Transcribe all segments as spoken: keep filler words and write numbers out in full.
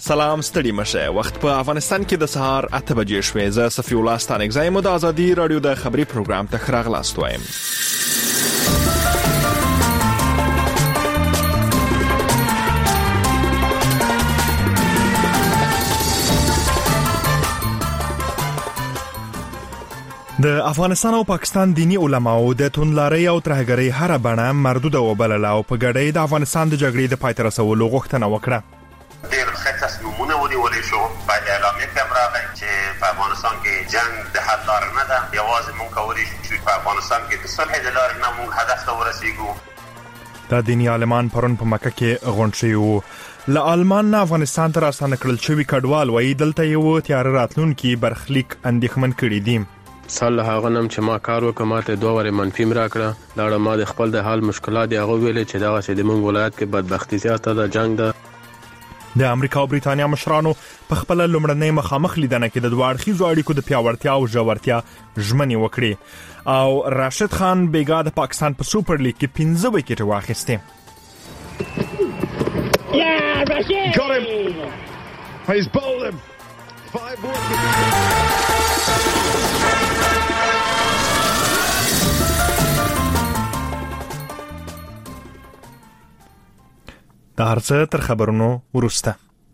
سلام ستړي مشه. وخت په افغانستان کې د سهار اته بجې شوې. زه صفي الله ستانک زایم د ازادي رادیو د خبري پروګرام ته راغلاست وایم. د افغانستان او پاکستان دینی علماو د توندلارۍ او ترهګرۍ هر بڼه مردوده وبلله او په ګډۍ د افغانستان د جګړې د پای ته رسولو غوښتنه وکړه. ډېر ښه تصمیمونه ونیول شو په اعلامیه کې هم راغی چې په افغانستان کې جنگ د حل لار نه ده. یوازې موږ کولی شو چې په افغانستان کې د صلح د لارې نه موږ هدف ته ورسېږو. دا دینی عالمان پرون په مکه کې غونډ شوي وو. له آلمان نه افغانستان ته راستنه کړل شوي کډوال وایي دلته یو تیاره راتلونکي برخلیک اندېښمن کړي دي. سال هغه نم چې ما کار وکم ماته دوه ور منفي مرا کړه. دا ما د خپل د حال مشکلات دی هغه ویل چې دا چې د مونږ ولایت کې بدبختی زیاته ده جنگ ده. د امریکا او بریتانیا مشرانو په خپل لومړنۍ مخامخ لیدنه کې د دوه اړخیزو اړیکو د پیاوړتیا او ژورتیا ژمنې وکړې او راشد خان بیګا د پاکستان په سوپر لیګ کې پنځه وکټ واخیستې. Yeah, Rashid! Got him! He's bowled him! Five wickets! د هرڅه تر خبرونو وروسته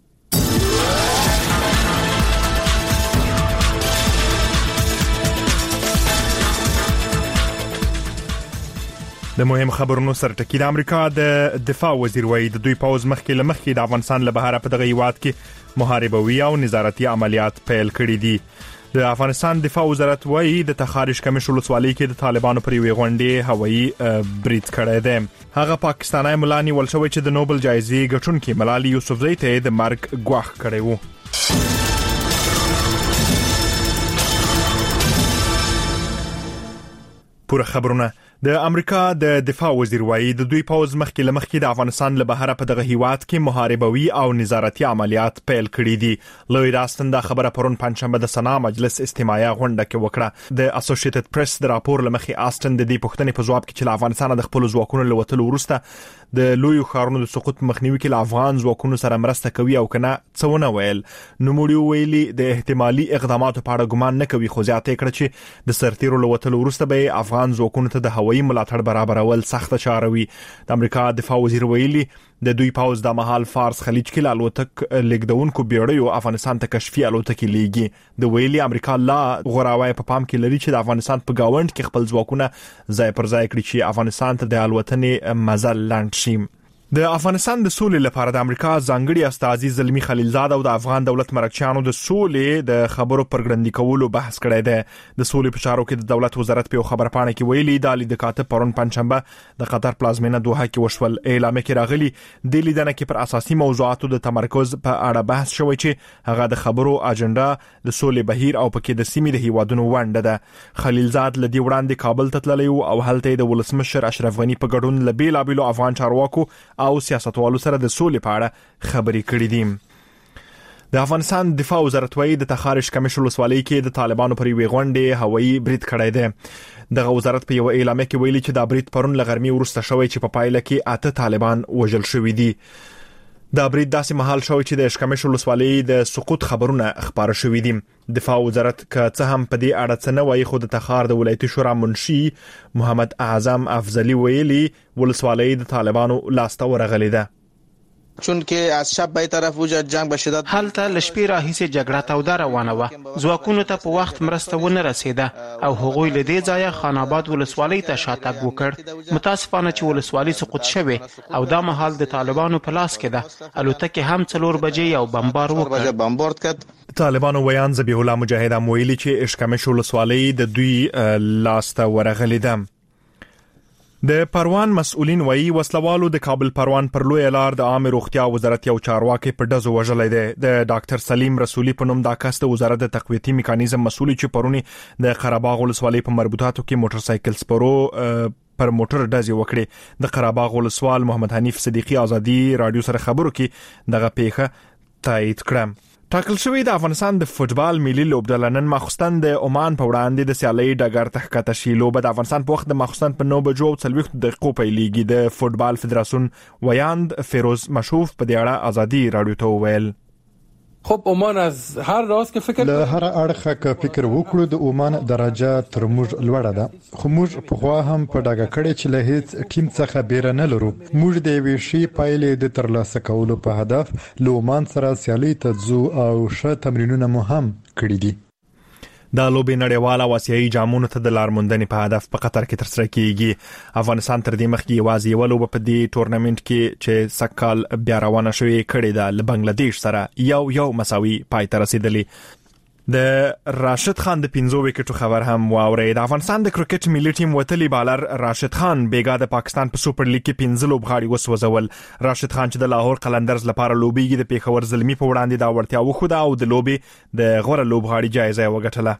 د مهم خبرونو سرټکی. د امریکا د دفاع وزیر وایي د دوی پوز مخکې لمخکې د افغانستان له بهره په دغه هیواد کې محاربوي او نظارتي عملیات پیل کړي دي. د افغانستان دفاع وزارت وایي د تخارج کمیشن ولسوالۍ کې د طالبانو پر یوې غونډې هوایي برید کړی دی. هغه پاکستاني ملانی ولشوي چې د نوبل جایزې ګټونکي ملالي یوسفزۍ ته د مرګ ګواښ کړی وو. پوره خبرونه. د امریکا د دفاع وزیر وایي د دوی پوز مخکې لمخکې د افغانستان له بهره په دغه هیواد کې محاربوي او نظارتي عملیات پیل کړي دي. لوی راستن د خبره پرون پنځشنبه د سنا مجلس استماعي غونډه کې وکړه. د اسوسییټډ پریس د راپور لمخې آستن د دې پوښتنې په جواب کې چې له افغانستان د خپل ځواکونو له وتلو وروسته د لوی ښارونو د سقوط مخنیوي کې له افغان ځواکونو سره مرسته کوي او کنه څونه ویل. نوموړي ویلي د احتمالي اقداماتو په اړه ګمان نه کوي خو زیاته کړه چې د سرتیرو له وتلو وروسته به افغان ځواکونو ته د هوایي ملاتړ برابر اول سخت چاره وي. د امریکا دفاع وزیر ویلي د دوی پاوز د مهال فارس خلیج کې الوتک لیکدونکو بیړیو افغانستان ته کشفي الوتکې لیږي. د ویلي امریکا لا غوراوی په پام کې لري چې د افغانستان په گاوند کې خپل ځواکونه ځای پر ځای کړي چې افغانستان ته د الوتنې مزل لاند شي. د افغانستان د سولې لپاره د امریکا ځانګړي استازي زلمی خلیلزاد او د افغان دولت مرکچیانو د سولې د خبرو پرګړندي کولو بحث کړی دی. د سولې په چارو کې د دولت وزارت په خبر پاڼه کې ویلي د لید کاتب پرون پنځشنبه د قطر پلازمینه دوحه کې وشول. اعلامیه کې راغلي د لیدنه کې پر اساسي موضوعاتو د تمرکز په اړه بحث شوی چې هغه د خبرو اجنډا د سولې بهیر او پکې د سیمې د هیوادونو ونډه ده. خلیلزاد لدی وړاندې کابل ته تللی او هلته د ولسمشر اشرف غنی په ګډون لبیل ابلو افغان چارواکو او سیاستوالو سره د سولې په اړه خبرې کړې دي. د افغانستان دفاع وزارت وایي د تخارج کمیشن ولسوالۍ کې د طالبانو پر یوې غونډې هوایي برید کړی دی. دغه وزارت په یو اعلامیه کې ویلي چې دا برید پرون له غرمې وروسته شوی چې په پایله کې اته طالبان وژل شوي دي. دا برید داسې مهال شوی چې د اشکمش ولسوالۍ د سقوط خبرونه خبره شوې دي. دفاع وزارت که څه هم په دې اړه څه نه وایي خو د تخار د ولایتي شورا منشي محمد اعظم افضلی ویلي ولسوالۍ د طالبانو لاسته ورغلې ده. چون که از شب به طرف وجود جنگ به شدت حالته لشپې راهیسې جګړه توده روانه وه. ځواکونو ته په وخت مرسته ونه رسیده او هغوی له دې ځایه خان آباد ولسوالۍ ته شاتګ وکړ. متاسفانه چې ولسوالۍ سقوط شوې او دا مهال د طالبانو په لاس کې ده. الوتکې هم څلور بجې یو بمبار وکړ. بمبارد کړ. طالبانو ویان ذبیح الله مجاهد هم ویلي چې اشکمش ولسوالۍ د دوی لاسته ورغلې ده. د پروان مسؤلین وایي وسلوالو د کابل پروان پر لوی لار د عامه روغتیا وزارت یو چارواکي په دزو وژلې ده. د ډاکټر سلیم رسولي په نوم دا کس د وزارت د تقویتي میکانیزم مسؤل چې پرونی د قرهباغ ولسوالۍ په مربوطاتو کې موټر سایکل سپرو پر موټر دزي وکړي. د قرهباغ ولسوال محمد حنیف صدیقی ازادي رادیو سره خبرو کې دغه پیښه تایید کړه. ټاکل شوی د افغانستان د فوتبال ملي لوبډله نن ماخستن د عمان په وړاندې د سیالۍ ډګر ته ښکته شي. لوبه د افغانستان په وخت د ماخستن په نو بجو او څلوېښت دقیقو پیلېږي. د فوتبال فدراسیون ویاند فیروز مشوف په دې اړه ازادي رادیو ته وویل. خب عمان از هر راز که فکر له هر اړخه که فکر وکړو د عمان درجه تر موږ لوړه ده، خو موږ په خوا هم په ډاګه کړی چې له هیڅ ټیم څخه بیره نه لرو. موږ د یوې ښې پایلې د ترلاسه کولو په هدف له عمان سره سیالي ته ځو او ښه تمرینونه مو هم کړي دي. دا لوبې نړیواله او آسیایي جامونو ته د لارموندنې په هدف په قطر کې ترسره کیږي. افغانستان تر دې مخکې یوازې یوه لوبه په دې تورنمنت کې چې سږکال بیا روانه شوې کړې ده له بنگلاديش سره یو یو مساوي پای ته رسیدلې. د راشد خان د پنځو وکټو خبر هم واورید. د افغانستان د کرکټ ملي ټیم وتلی بالر راشد خان بیګا د پاکستان په سوپر لیګ کې پنځه لوبغاړي وسوځول. راشد خان چې د لاهور قلندرز لپاره لوبيږي د پیښور زلمی په وړاندې دا وړتیا وښوده او د لوبې د غوره لوبغاړي جایزه وګټله.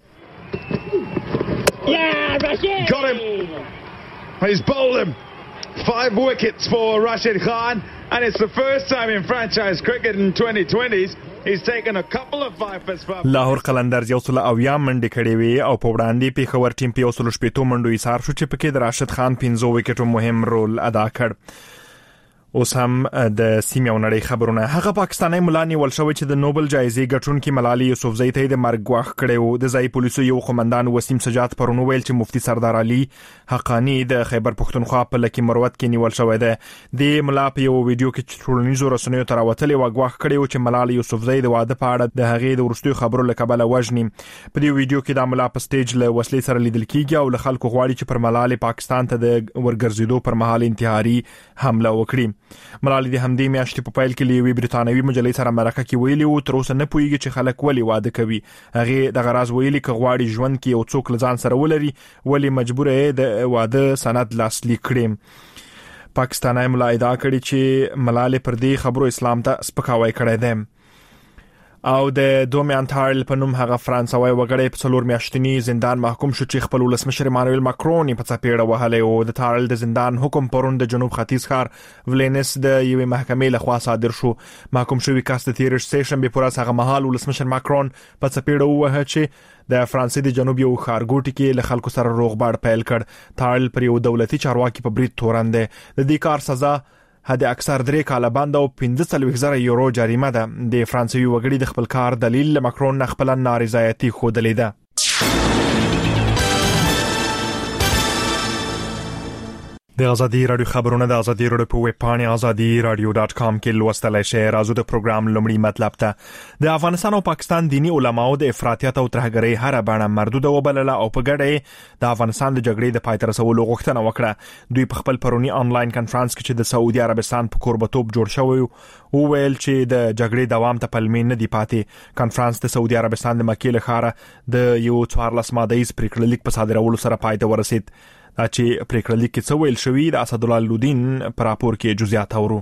Yeah, Rashid! Got him! He's bowled him. Five wickets for Rashid Khan, and it's the first time in franchise cricket in twenty twenties he's taken a couple of fifers for لاهور قلندرز یو سل اویا منډې کړې وي او په وړاندې پیښور ټیم په یو سل شپږ منډو ایثار شو چې پکې د راشد خان پنځه وکټو مهم رول ادا کړ. اوس هم د سیمې او نړۍ خبرونه. هغه پاکستاني ملا نیول شوی چې د نوبل جایزې ګټونکي ملالي یوسفزۍ ته د مرګ غواخ کړی و. د ځای پولیسو یو قومندان وسیم سجاد پرون ویل چې مفتي سردار علي حقانی د خیبر پښتونخوا په لکی مروت کې نیول شوی دی. د ملا په یو ویډیو کې ټولنیزو رسنیو ته راوتلی و غواخ کړی و چې ملالي یوسفزۍ د واده په اړه د هغې د وروستیو خبرو له کبله وژني. په دې ویډیو کې د ملا په سټیج له وسلې سره لیدل کیږي او له خلکو غواړي چې پر ملالي پاکستان ته د ورګرځېدو پر مهال انتحاري حمله وکړي. ملالي د همدې میاشتې په پیل کې له یوې بریتانوي مجلې سره مرکه کې ویلي و تر اوسه نه پوهیږي چې خلک ولې واده کوي. هغې دغه راز ویلي که غواړي ژوند کې یو څوک له ځان سره ولري ولې مجبوره یې د واده سند لاسلیک کړي. پاکستاني ملا ادعا کړې چې ملالي پر دې خبرو اسلام ته سپکاوی کړی دی. او د دومین تارل په نوم هغه فرانسوي وګړی په څلور میاشتنی زندان محکوم شو چې خپل ولسمشر مانویل ماکرون په څپېړه وهلی او د تارل د زندان حکم پرون د جنوب ختیځ ښار ولینس د یوې محکمې لخوا صادر شو. محکوم شوی کس د تیر سیشنبې پر هغه مهال ولسمشر ماکرون په څپېړه ووهه چې د فرانسې د جنوب یو ښارګوټي کې له خلکو سره روغبړ پیل کړ. تارل پر یو دولتي چارواکي په برید تورن دی. د دې کار سزا حد اکثر درې کاله بند او پنځه څلوېښت زره یورو جریمه ده. د فرانسوي وګړي د خپل کار دلیل له ماکرون نه خپله نارضایتي ښودلې ده. د ازادي رادیو خبرونه د ازادي رادیو په ویب پاڼه ازادي رادیو ډاټ کام کې لوستلای شئ. راځو د پروګرام لومړی مطلب ته. د افغانستان او پاکستان دینی علماو د افراطیت او ترهګرۍ هر بڼه مردوده وبلله او په ګډه د افغانستان د جګړې د پای ته رسولو غوښتنه وکړه. دوی په خپل پرونی انلاین کانفرنس کې چې د سعودي عربستان په کوربتوب جوړ شوی او ویل چې د جګړې دوام ته پلمې نه دی پاتې. کانفرنس د سعودي عربستان د مکې له ښاره د یو څوارلس مادهیز پریکړه لیک په صادرولو سره پای ته ورسید. دا چې پریکړه لیک کې څه ویل شوي د اسدالله لودین په راپور کې جزئیات اورو.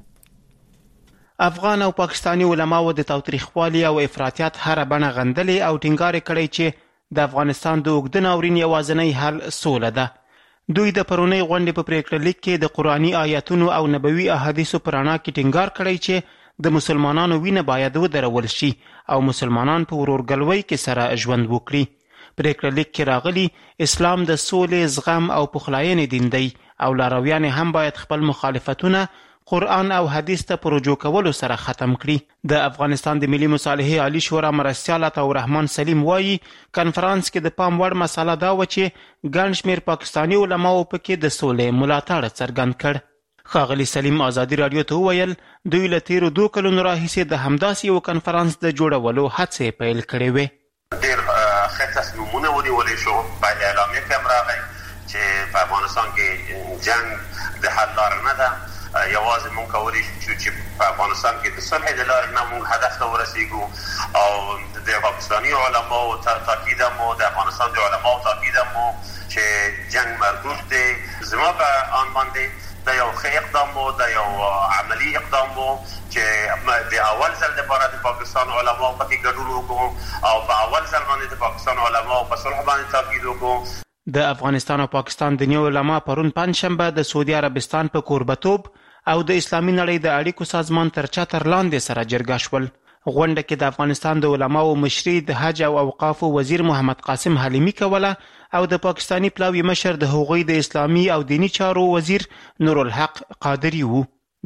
افغان او پاکستانی علماو د تاوتریخوالي او افراطیت هر بڼه غندلې او ټینګار کړی چې د افغانستان د اوږده ناورین یوازینی حل سوله ده. دوی د پرونی غونډې په پریکړه لیک کې د قرآني آیاتونو او نبوي احادیثو پر رڼا کې ټینګار کړی چې د مسلمانانو وینه باید ودرول شي او مسلمانان په ورورګلوۍ کې سره ژوند وکړي. پریکړه لیک کې راغلي اسلام د سولې، زغم او پخلاینې دین دی او لارویان هم باید خپل مخالفتونه قرآن او حدیث ته په رجوع کولو سره ختم کړي. د افغانستان د ملي مصالحې عالی شورا مرستیال عطا الرحمن سلیم وایي کانفرنس کې د پام وړ مسله دا و چې ګڼ شمېر پاکستاني علماو پکې د سولې ملاتړ څرګند کړ. ښاغلي سلیم ازادي رادیو ته وویل دوی له تیرو دوه کلونو راهیسې د همداسې یو کنفرانس د جوړولو هڅې پیل کړې وې. ډېر ښه تصمیمونه ونیولی شو. په اعلامیه کې هم راغی چې په افغانستان کې جنګ د حل لاره نه ده. یوازې مونږ کولی شو چې په افغانستان کې د صلح د لارې نه مونږ هدف ته ورسېږو او د پاکستاني علماو تاکید هم و، د افغانستان د علماو تاکید هم و چې جنګ مردود دی. زما په آن باندې دا یو ښه اقدام و، دا یو عملی اقدام و چې د اول ځل لپاره د پاکستان علماو پکې ګډون وکړو او په اول ځل باندې د پاکستان علماو په صلح باندې تاکید وکړو. د افغانستان او پاکستان د نیو علما پرون پنځشنبه د سعودي عربستان په کوربتوب او د اسلامي نړۍ د اړیکو سازمان تر چتر لاندې سره جرګه شول. غونډه کې د افغانستان د علماو مشري د حج او اوقافو وزیر محمد قاسم حلیمي کوله او د پاکستانی پلاوي مشر د هغوی د اسلامي او دینی چارو وزیر نور الحق قادری وو.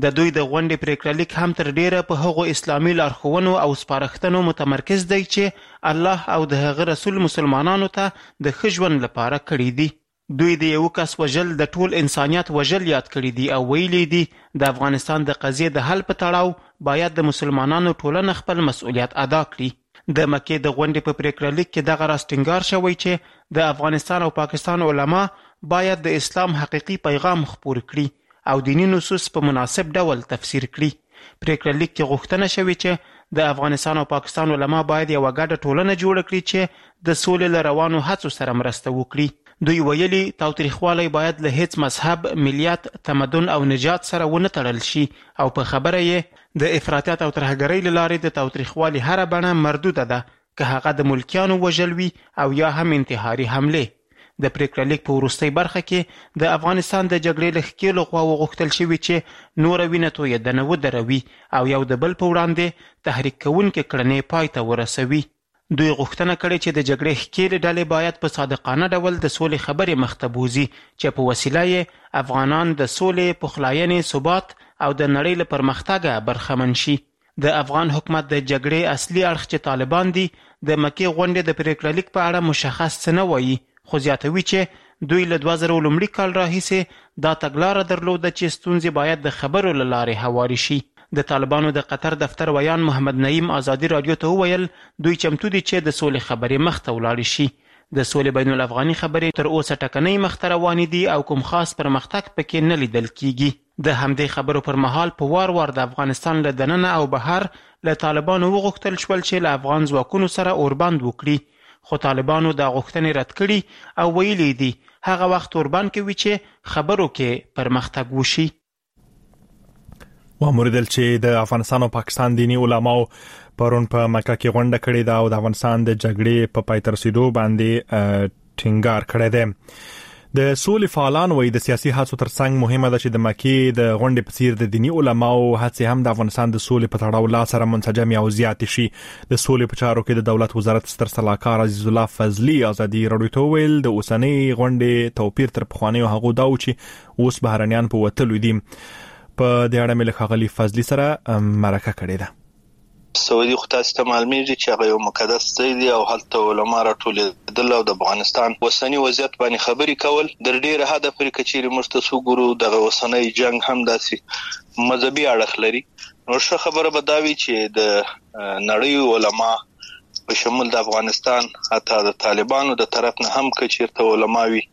د دوی د غونډې پریکړه لیک هم تر ډیره په هغو اسلامي لارښوونو او سپارښتنو متمرکز دی چې الله او د هغه رسول مسلمانانو ته د ښه ژوند لپاره کړي دي. دوی د یو کس وژل د ټول انسانیت وژل یاد کړي دي او ویلي دي د افغانستان د قضیې د حل په تړاو باید د مسلمانانو ټولنه خپل مسؤلیت ادا کړي. د مکې د غونډې په پریکړه لیک کې دغه راز ټینګار شوی چې د افغانستان او پاکستان علما باید د اسلام حقیقي پیغام خپور کړي او دینی نصوص په مناسب ډول تفسیر کړي. پریکړه لیک کې غوښتنه شوې چې د افغانستان او پاکستان علما باید یوه ګډه ټولنه جوړه کړي چې د سولې له روانو هڅو سره مرسته وکړي. دوی ویلي تاوتریخوالی باید له هیڅ مذهب، ملیت، تمدن او نجات سره ونه تړل شي او په خبره یې د افراطیت او ترهګرۍ له لارې د تاوتریخوالي هره بڼه مردوده ده، که هغه د ملکیانو وژل وي او یا هم انتحاري حملې. د پریکړه لیک په وروستۍ برخه کې د افغانستان د جګړې له ښکېلو خواوو غوښتل شوي چې نوره وینه تویېدنه ودروي او یو د بل په وړاندې تحریک کوونکې کړنې پای ته ورسوي. دوی غوښتنه کړې چې د جګړې ښکېلې ډلې باید په صادقانه ډول د سولې خبرې مخ ته بوځي چې په وسیله یې افغانان د سولې، پخلاینې، ثبات او د نړۍ له پرمختګه برخمن شي. د افغان حکومت د جګړې اصلي اړخ چې طالبان دي د مکې غونډې د پریکړه لیک په اړه مشخص څه نه وایي، خو زیاتوي چې دوی له دوه زره لومړي کال راهیسې دا تګلاره درلوده چې ستونزې باید د خبرو له لارې هواري شي. د طالبانو د قطر دفتر ویان محمد نعیم ازادي رادیو ته وویل دوی چمتو دي چې د سولې خبرې مخ ته ولاړې شي. د سولې بین الافغاني خبرې تر اوسه ټکنۍ مخ ته روانې دي او کوم خاص پرمختګ پکې نه لیدل کیږي. د همدې خبرو پر مهال په وار وار د افغانستان له دننه او بهر له طالبانو وغوښتل شول چې له افغان ځواکونو سره اوربند وکړي، خو طالبانو دا غوښتنې رد کړي او ویلي دي هغه وخت اوربند کوي چې خبرو کې پرمختګ وشي. وموردل چې د افغانستان او پاکستان دینی علماو پرون په مکه کې غونډه کړې ده او د افغانستان د جګړې په پای ته رسیدو باندې ټینګار کړی دی. د سولې فعالان وایي د سیاسي هڅو ترڅنګ مهمه ده چې د مکې د غونډې په څیر د دینی علماو هڅې هم د افغانستان د سولې په تړاو لا سره منسجم او زیات شي. د سولې په چارو کې د دولت وزارت ستر سلاکار عزیز الله فضلي ازادي رادیو ته ویل د اوسنۍ غونډې توپیر تر پخوانیو هغو دا و چې اوس بهرنیان په وتلو دي. په دې اړه مې له ښاغلي فضلي سره مرکه کړې ده. سعودي خو تاسو ته معلومه دي چې هغه یو مقدس ځای دی او هلته علما راټولېدل او د افغانستان اوسنی وضعیت باندې خبرې کول در ډیره حد پورې کچېرې موږ ته وګورو دغه اوسنی جنگ هم داسې مذهبي اړخ لري. نو ښه خبره به دا وي چې د نړۍ علما په شمول د افغانستان حتی د طالبانو د طرف نه هم کچېرته علما وي.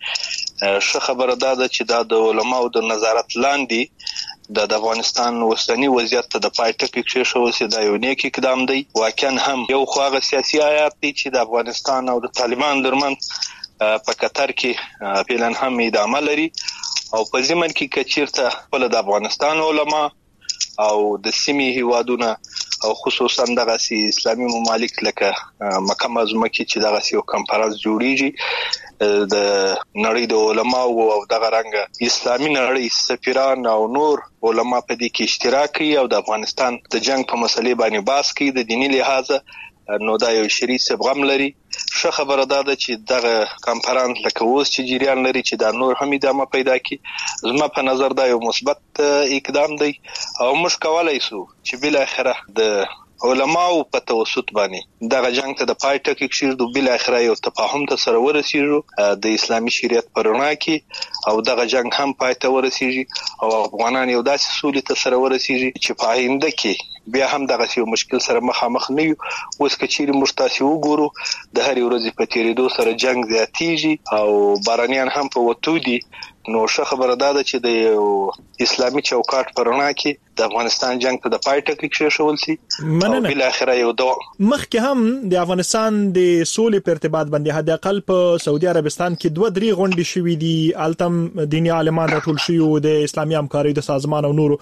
ښه خبره دا ده چې دا د علماو د نظارت لاندې د افغانستان اوسنی وضعیت ته د پای ټکی کېښول شي. دا یو نیک اقدام دی. واقعا هم یو خو هغه سیاسي آیات دی چې د افغانستان او د طالبان ترمنځ په قطر کې فعلا هم ادامه لري او په ضمن کې کچیرته خپل د افغانستان علما او د سیمې هیوادونه او خصوصا دغه سي اسلامي ممالک لکه مکه معظمه کې چې دغه یو کانفرنس جوړیږي د نړۍ د علماو او دغه رنګ اسلامي نړۍ سفیران او نور علما په دې کې اشتراک کوي او د افغانستان د جنگ په مسلې باندې بحث کوي. د دینی لحاظه نو دا یو شریک سبغم لري. ښه خبره ده چې دغه کانفرنس لکه اوس چې جریان لري چې دا نور هم ادامه پیدا کړي. زما په نظر دا یو مثبت اقدام دی او موږ کولای شو چې بل اخره د علماو په توسط باندې دغه جنگ ته د پای ټکی کېږدو، بل اخره یو تفاهم ته سره ورسیږو د اسلامي شریعت په رڼا کې او دغه جنگ هم پای ته ورسیږي او افغانان یو داسې سولې ته سره ورسیږي چې په آینده کې بیا هم دغه یو مشکل سره مخامخ نه یو. اوس کچېرې موږ تاسو وګورو د هر ورځې په تیریدو سره جنگ زیاتیږي او بارانیان هم په وتو دي. نو ښه خبره ده چې د یو اسلامي چوکاټ په رڼا کې د افغانستان جنگ ته د پای ټکی کېښول شي او بل اخره یو دوه مخکې هم د افغانستان د سولې په ارتباط باندې حد اقل په سعودي عربستان کې دوه درې غونډې شوې دي. التم دینی عالمان راټول شوي او د اسلامي همکارۍ د سازمان او نورو،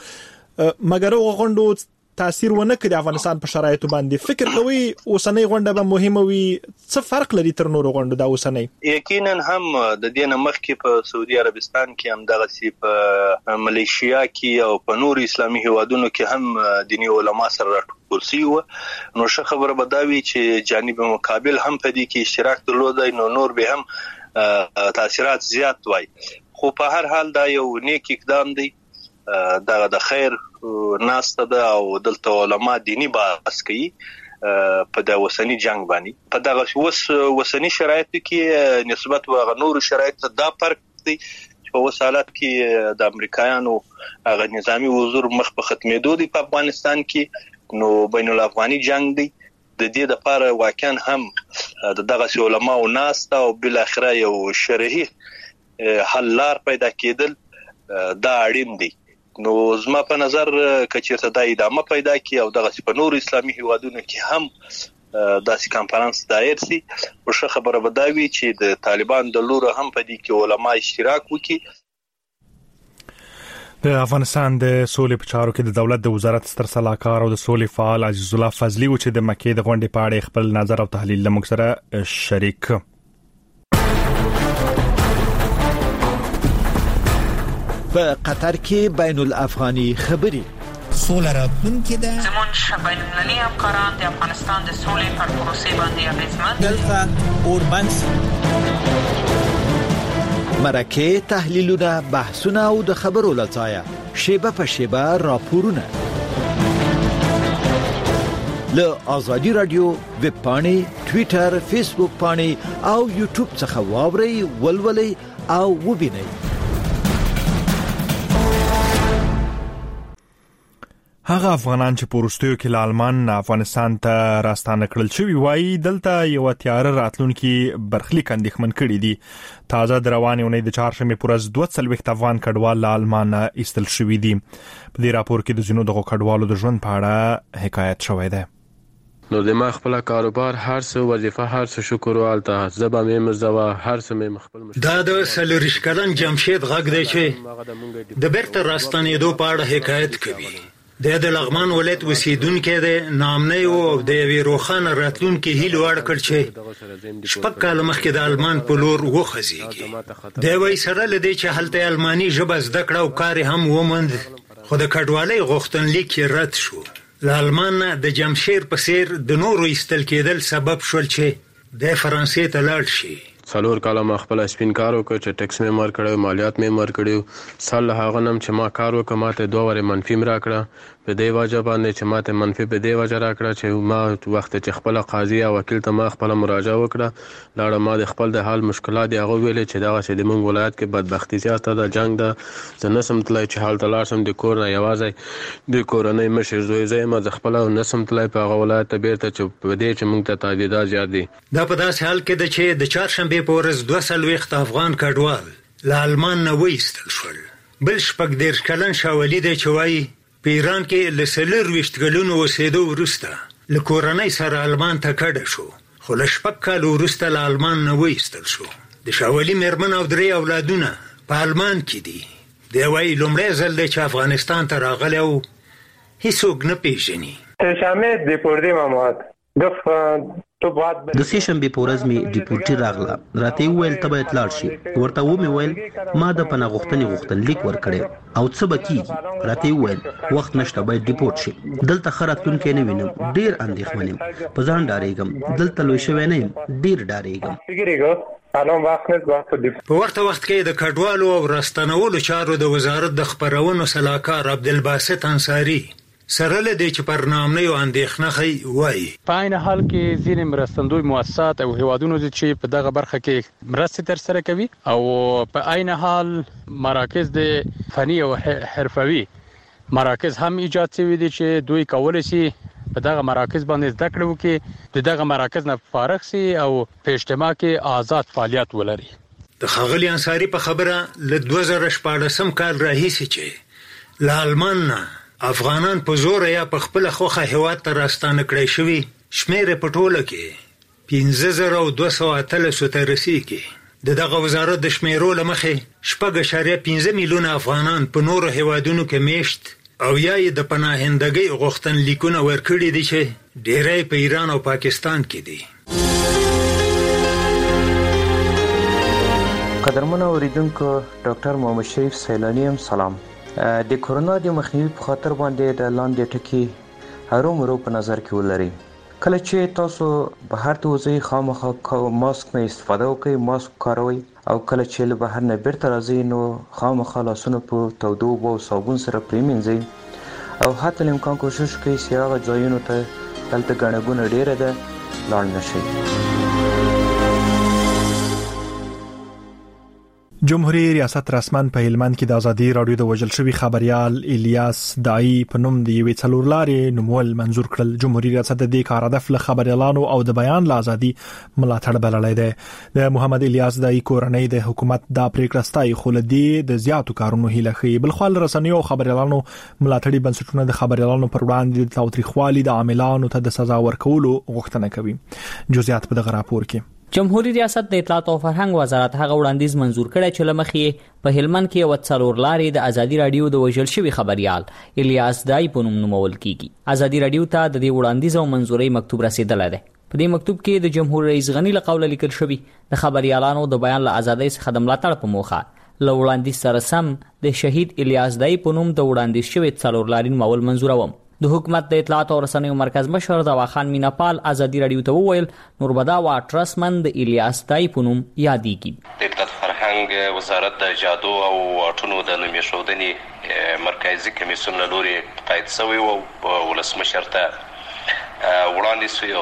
مګر هغه غونډو تاثیر ونه کړی افغانستان په شرایطو باندې. فکر کوي اوسنۍ غونډه به مهمه وي؟ څه فرق لري تر نورو غونډو دا اوسنۍ؟ یقینا هم د دې نه مخکې په سعودي عربستان کې هم دغه سی په ملیشیا کې او په نور اسلامي هیوادونو کې هم دینی علما سره راټول شوي وو. نو ښه خبره به دا وي چې جانب مقابل هم په دې کې اشتراک درلودای نو نور به هم تاثیرات زیات وای. خو په هر حال دا یو نیک اقدام دی دغه د خیر ناسته ده او دلته علما دینی بحث کوي په د وسنی جنگ باندې په دغه وس وسنی شرایطو کې نسبت و غنور شرایط دا فرق دی په وسالات کې د امریکایانو هغه نظامی حضور مخ په ختمېدو دی په افغانستان کې نو بین الافغاني جنگ دی د دې لپاره واقعا هم دغه علماء او ناس او بل اخره یو شرعي حل لار پیدا کېدل دا اړین دی نو زما په نظر کچېرته د ادامه پیدا کی او دغه په نور اسلامي هیوادونو کې هم داسې کانفرنس دایر سي او ښه خبره بداوي چې د طالبان د لور هم په دې کې علما اشتراک وکړي. د افغانستان د سولې په چارو کې د دولت د وزارت ستر سلاکار او د سولې فعال عزیز الله فضلی و چې د مکې د غونډې په اړه خپل نظر او تحلیل له موږ سره شریک. په قطر کې بین الافغاني خبري سوله راتلونکې ده زمون شبین المللي همکاران د افغانستان د سولې پر پروسې باندې اغیزمن دلته اوربنس مرکه تحلیلونه بحثونه او د خبرو لټایا شیبه په شیبه راپورونه له آزادی رادیو ویب پاڼې ټوئیټر فیسبوک پاڼې او یوټیوب څخه واورئ ولولئ او وبینئ. هغه افغانان چې پورستیو کې لالمان افغانستان ته راستانه کړل شوی وایي دلته یو تیار راتلونکي برخلیک اندېښمن کړي دي. تازه د روانې اونۍ د چهارشنبې پر ورځ دوه څلوېښت افغان کډوال لالمان ایستل شوي دي. په دې راپور کې د ځینو دغو کډوالو د ژوند په اړه حکایت شوی دی. نو د ما خپل کاروبار هر څه وظیفه هر څه شکر والته زبا مې مزوا هر څه مې خپل دا د سلریش کلن جمشید غږ دی چې د بیرته راستنېدو په اړه حکایت کوي. د لغمان ولایت اوسیدونکو د نامنۍ او د وی روخانه راتلونکو هیلو اړکړ چې شپږ کال مخکې د آلمان په لور وخزيږي. د وی سره لدی چې هلته آلماني ژبه زده کړه او کار هم ومند خو د کډوالۍ غوښتنلیک رد شو. له آلمان د جمشیر په سیر د نورو ایستل کېدل سبب شول چې د فرانسې ته لاړ شي. څلور کاله ما خپل سپین کار وکړ چې ټیکس مې مار کړو مالیات مې مار کړو سال هغه نم چې ما کار وکړ ماته دوه وره منفي مرا کړه په دې وجه باندې چې ماته منفي په دې وجه را کړه چې ما وخت چې خپل قاضي او وکیل ته ما خپل مراجعه وکړه لاړه ما د خپل د حال مشکلات هغه ویل چې دا چې د مونږ ولایت کې بدبختی زیاته ده جنگ ده زه نسم تلای چې حال تلار سم د کور نه یوازې د کورنۍ مشر زوی زې ما د خپل نسم تلای په هغه ولایت ته بیرته چې په دې چې مونږ ته تعدیدات زیات دي. دا په داسې حال کې ده چې د چهارشنبې په ورځ دوه څلوېښت افغان کډوال له آلمان نه وایستل شول. بل شپږ دېرش کلن شاولي دی چې وایي په ایران کې له څلورویشت کلونو اوسېدو وروسته له کورنۍ سره آلمان ته کډه شو خو له شپږ کالو وروسته له آلمان نه وایستل شو. د شاولي مېرمن او درې اولادونه په آلمان کې دي. دی وایي لومړی ځل دی چې افغانستان ته راغلی او هیڅوک نه پېژني. شامل دیپورتي مامات د د سې شنبې په ورځ مې ډیپورټي راغله راته وویل ته باید لاړ شي ورته و مې ویل ما د پناه غوښتنې غوښتنلیک ورکړی او څه به کېږي راته وویل وخت نشته باید ډیپورټ شي دلته ښه راتلونکی نه وینم ډېر اندېښمن یم په ځان ډارېږم دلته لوی شوی نه یم ډېر ډارېږم. په ورته وخت کې د کډوالو او راستنولو چارو د وزارت د خپرونو سلاکار عبدالباسط انصاري سره لدی چې پرنامه یو اندېښنه خي وایي په عین حال کې ځینې مرستندوی مؤسسات او هیوادونو چې په دغه برخه کې مرستې تر سره کوي او په عین حال مراکز د فني او حرفوي مراکز هم ایجاد شوي دي چې دوی کولای شي په دغه مراکز باندې زده کړه وکړي د دغه مراکز نه فارغ شي او په اجتماع کې آزاد فعالیت ولري. د ښاغلي انصاري په خبره له دوه زره شپاړسم کال راهیسې چې له آلمان نه افغانان په زور یا په خپل خوخه هیواد ته راستانه کړی شوي شمیر په ټوله کې پنځه زره دوه سوه اتلس ته رسیږي. د دغه وزارت د شمیرو له مخې شپږ اعشاریه پنځه میلیونه افغانان په نورو هیوادونو کې میشت او یا یې د پناهندګۍ غوښتنلیکونه ورکړي دي چې ډېری په ایران او پاکستان کې دي. قدرمنو اوریدونکو ډاکټر محمد شریف سیلانی هم سلام. د کورونا د مخنیوي په خاطر باندې د لاندې ټکي هرو مرو په نظر کې ولري. کله چې تاسو بهر ته وځئ خامخا ماسک نه استفاده وکړئ، ماسک کاروئ، او کله چې له بهر نه بیرته راځئ نو خامخا لاسونه په تودو اوبو او صابون سره پرېمینځئ، او حتی الامکان کوشش وکړئ چې هغه ځایونو ته دلته ګڼه ګوڼه ډېره ده لاړ نه شئ. جمهوریت ریاست رسمن په هلمند کې د ازادي رادیو د وژل شوی خبريال الیاس دای په نوم د یوې څلورلارې نومول منزور کړل. جمهوریت ریاست د دې کار هدف له خبريالانو او د بیان له ازادي ملاتړ بللی دی. د محمد الیاس دای کورنۍ د حکومت د پریکړه ستای خو له دې د زیاتو کارونو هیله کوي. بل خو رسنیو او خبريالانو ملاتړي بنسټونه د خبريالانو پر وړاندې د تاوتریخوالي د عاملانو ته د سزا ورکولو غوښتنه کوي. جزئیات په دغه راپور کې. جمهوریت ریاست د اطلاعات او فرهنګ وزارت هغه وړاندیز منزور کړی چې لمخې په هلمند کې یو څلور لارې د ازادي رادیو د وژل شوی خبريال الیاس دای په نوم نومول کیږي. ازادي رادیو ته د دې وړاندیز او منزوري مکتوب رسیدلی دی. په دې مکتوب کې د جمهور رئیس غنی له قوله لیکل شوی د خبريالانو د بیان له ازادۍ څخه د ملاتړ په موخه له وړاندیز سره سم د شهید الیاس دای په نوم د وړاندیز شوی څلور لارین مول منزوروم. د حکومت د اطلاعات او رسنیو مرکز مشر دوا خان میناپال ازادي رادیو ته وویل نوربدا وا ټرسمن د الیاس دای په نوم یادېږي. د اطلاعات فرهنګ وزارت د جادو او واټونو د نومیښودنې مرکزی کمیسیون له لوري قاید شوی او ولسمشر ته وړاندیز شوی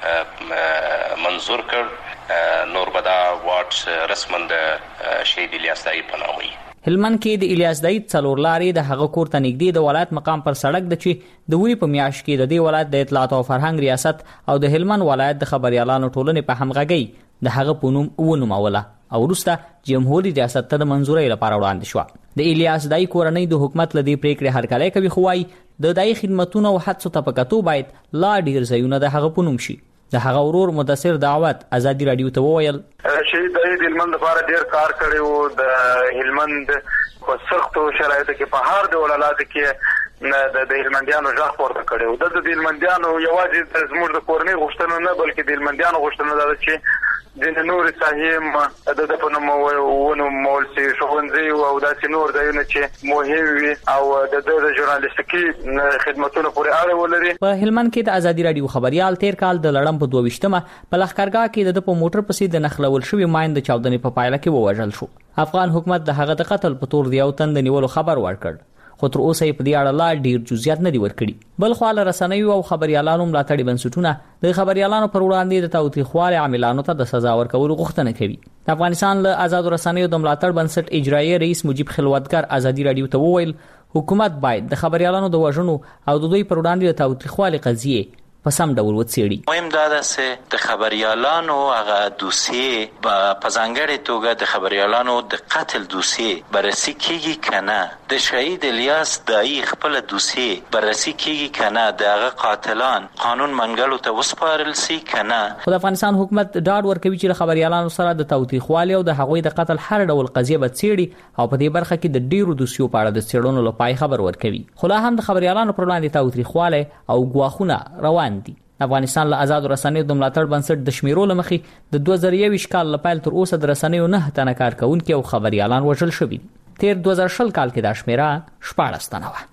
او منظور کړ. نوربدا واټ رسمن د شهید الیاس دای په نامه. هلمند کې د الیاس دای څلور لارې د هغه کور ته نږدې د ولایت مقام پر سړک د چې د وری په میاشت کې د دې ولایت د اطلاعات او فرهنګ ریاست او د هلمند ولایت د خبريالانو ټولنې په همغږي د هغه په نوم ونوموله او وروسته جمهوریت ریاست ته د منزورۍ لپاره وړاندې شو. د الیاس دای کورنۍ د حکومت لدی پریکړې هرکلی کوي خو وايي د دای خدماتونو او حادثو ته پکاتو باید لا ډیر ځایونه د هغه په نوم شي. د هغه ورور مدثر دعوت ازادي رادیو ته وویل شهید دای د هلمند لپاره ډیر کار کړی وو. د هلمند په سختو شرایطو کې په هر ډول حالاتو کې د د هلمندیانو ځخ پورته کړی وو. د هلمندیانو یوازې زموږ د کورنۍ غوښتنه نه بلکې د هلمندیانو غوښتنه ده چې د نور صاحب د د په نوم ونه مول سي ښوونځي او داسې نور ځایونه چې مهم وي او د د ژورنالیستیکي خدماتونو پورې اړه ولري. په هلمند کې د ازادي رادیو خبريال تیر کال د لړم په دوه ویشتمه په لښکرګاه کې د په موټر پسې د نخلول شوی ماین د چاودنې په پایله کې ووژل شو. افغان حکومت د هغه د قتل په تور دی او تند نیولو خبر ورکړ خو تر اوسه په دې اړه لا ډیر جزئیات نه دي ورکړي. بل خو له رسنیو او خبريالانو ملاتړي بنسټونه د خبريالانو پر وړاندې د تاوتریخوالي عاملانو ته د سزا ورکولو غوښتنه کوي. د افغانستان له آزاد رسنیو د ملاتړ بنسټ اجرایي رئیس مجيب خلوتګر ازادي رادیو ته وویل حکومت باید د خبريالانو د وژنو او د دوی پر وړاندې د تاوتریخوالي قضیه په سم ډول وڅېړي. مهم دا ده چې د خبريالانو هغه دوسیه په ځانګړې توګه د خبريالانو د قتل دوسیه بررسي کیږي کنه د شهید الیاس دای خپل دوسیه بررسي کیږي کنه د هغه قاتلان قانون منګلو ته وسپارل سي کنه. خو د افغانستان حکومت ډاډ ورکوي چې خبريالانو سره د تاوتریخوالي او د هغوی د قتل هر ډول قضیه به څېړي او په دې برخه کې د ډیرو دوسیو په اړه د څېړنو لپاره خبر ورکوي. خو لا هم د خبريالانو پر وړاندې تاوتریخوالي او ګواښونه روان دي. افغانستان له آزاد رسنیو د ملاتړ بنسټ د شمیرو لمخې د دوه زره یو کال لپاره تر اوسه د رسنیو نه تنه کارکونکو او خبريالان وژل شوي. تیر دوه زره شل کال کې د شمیره شپاړس تنه و.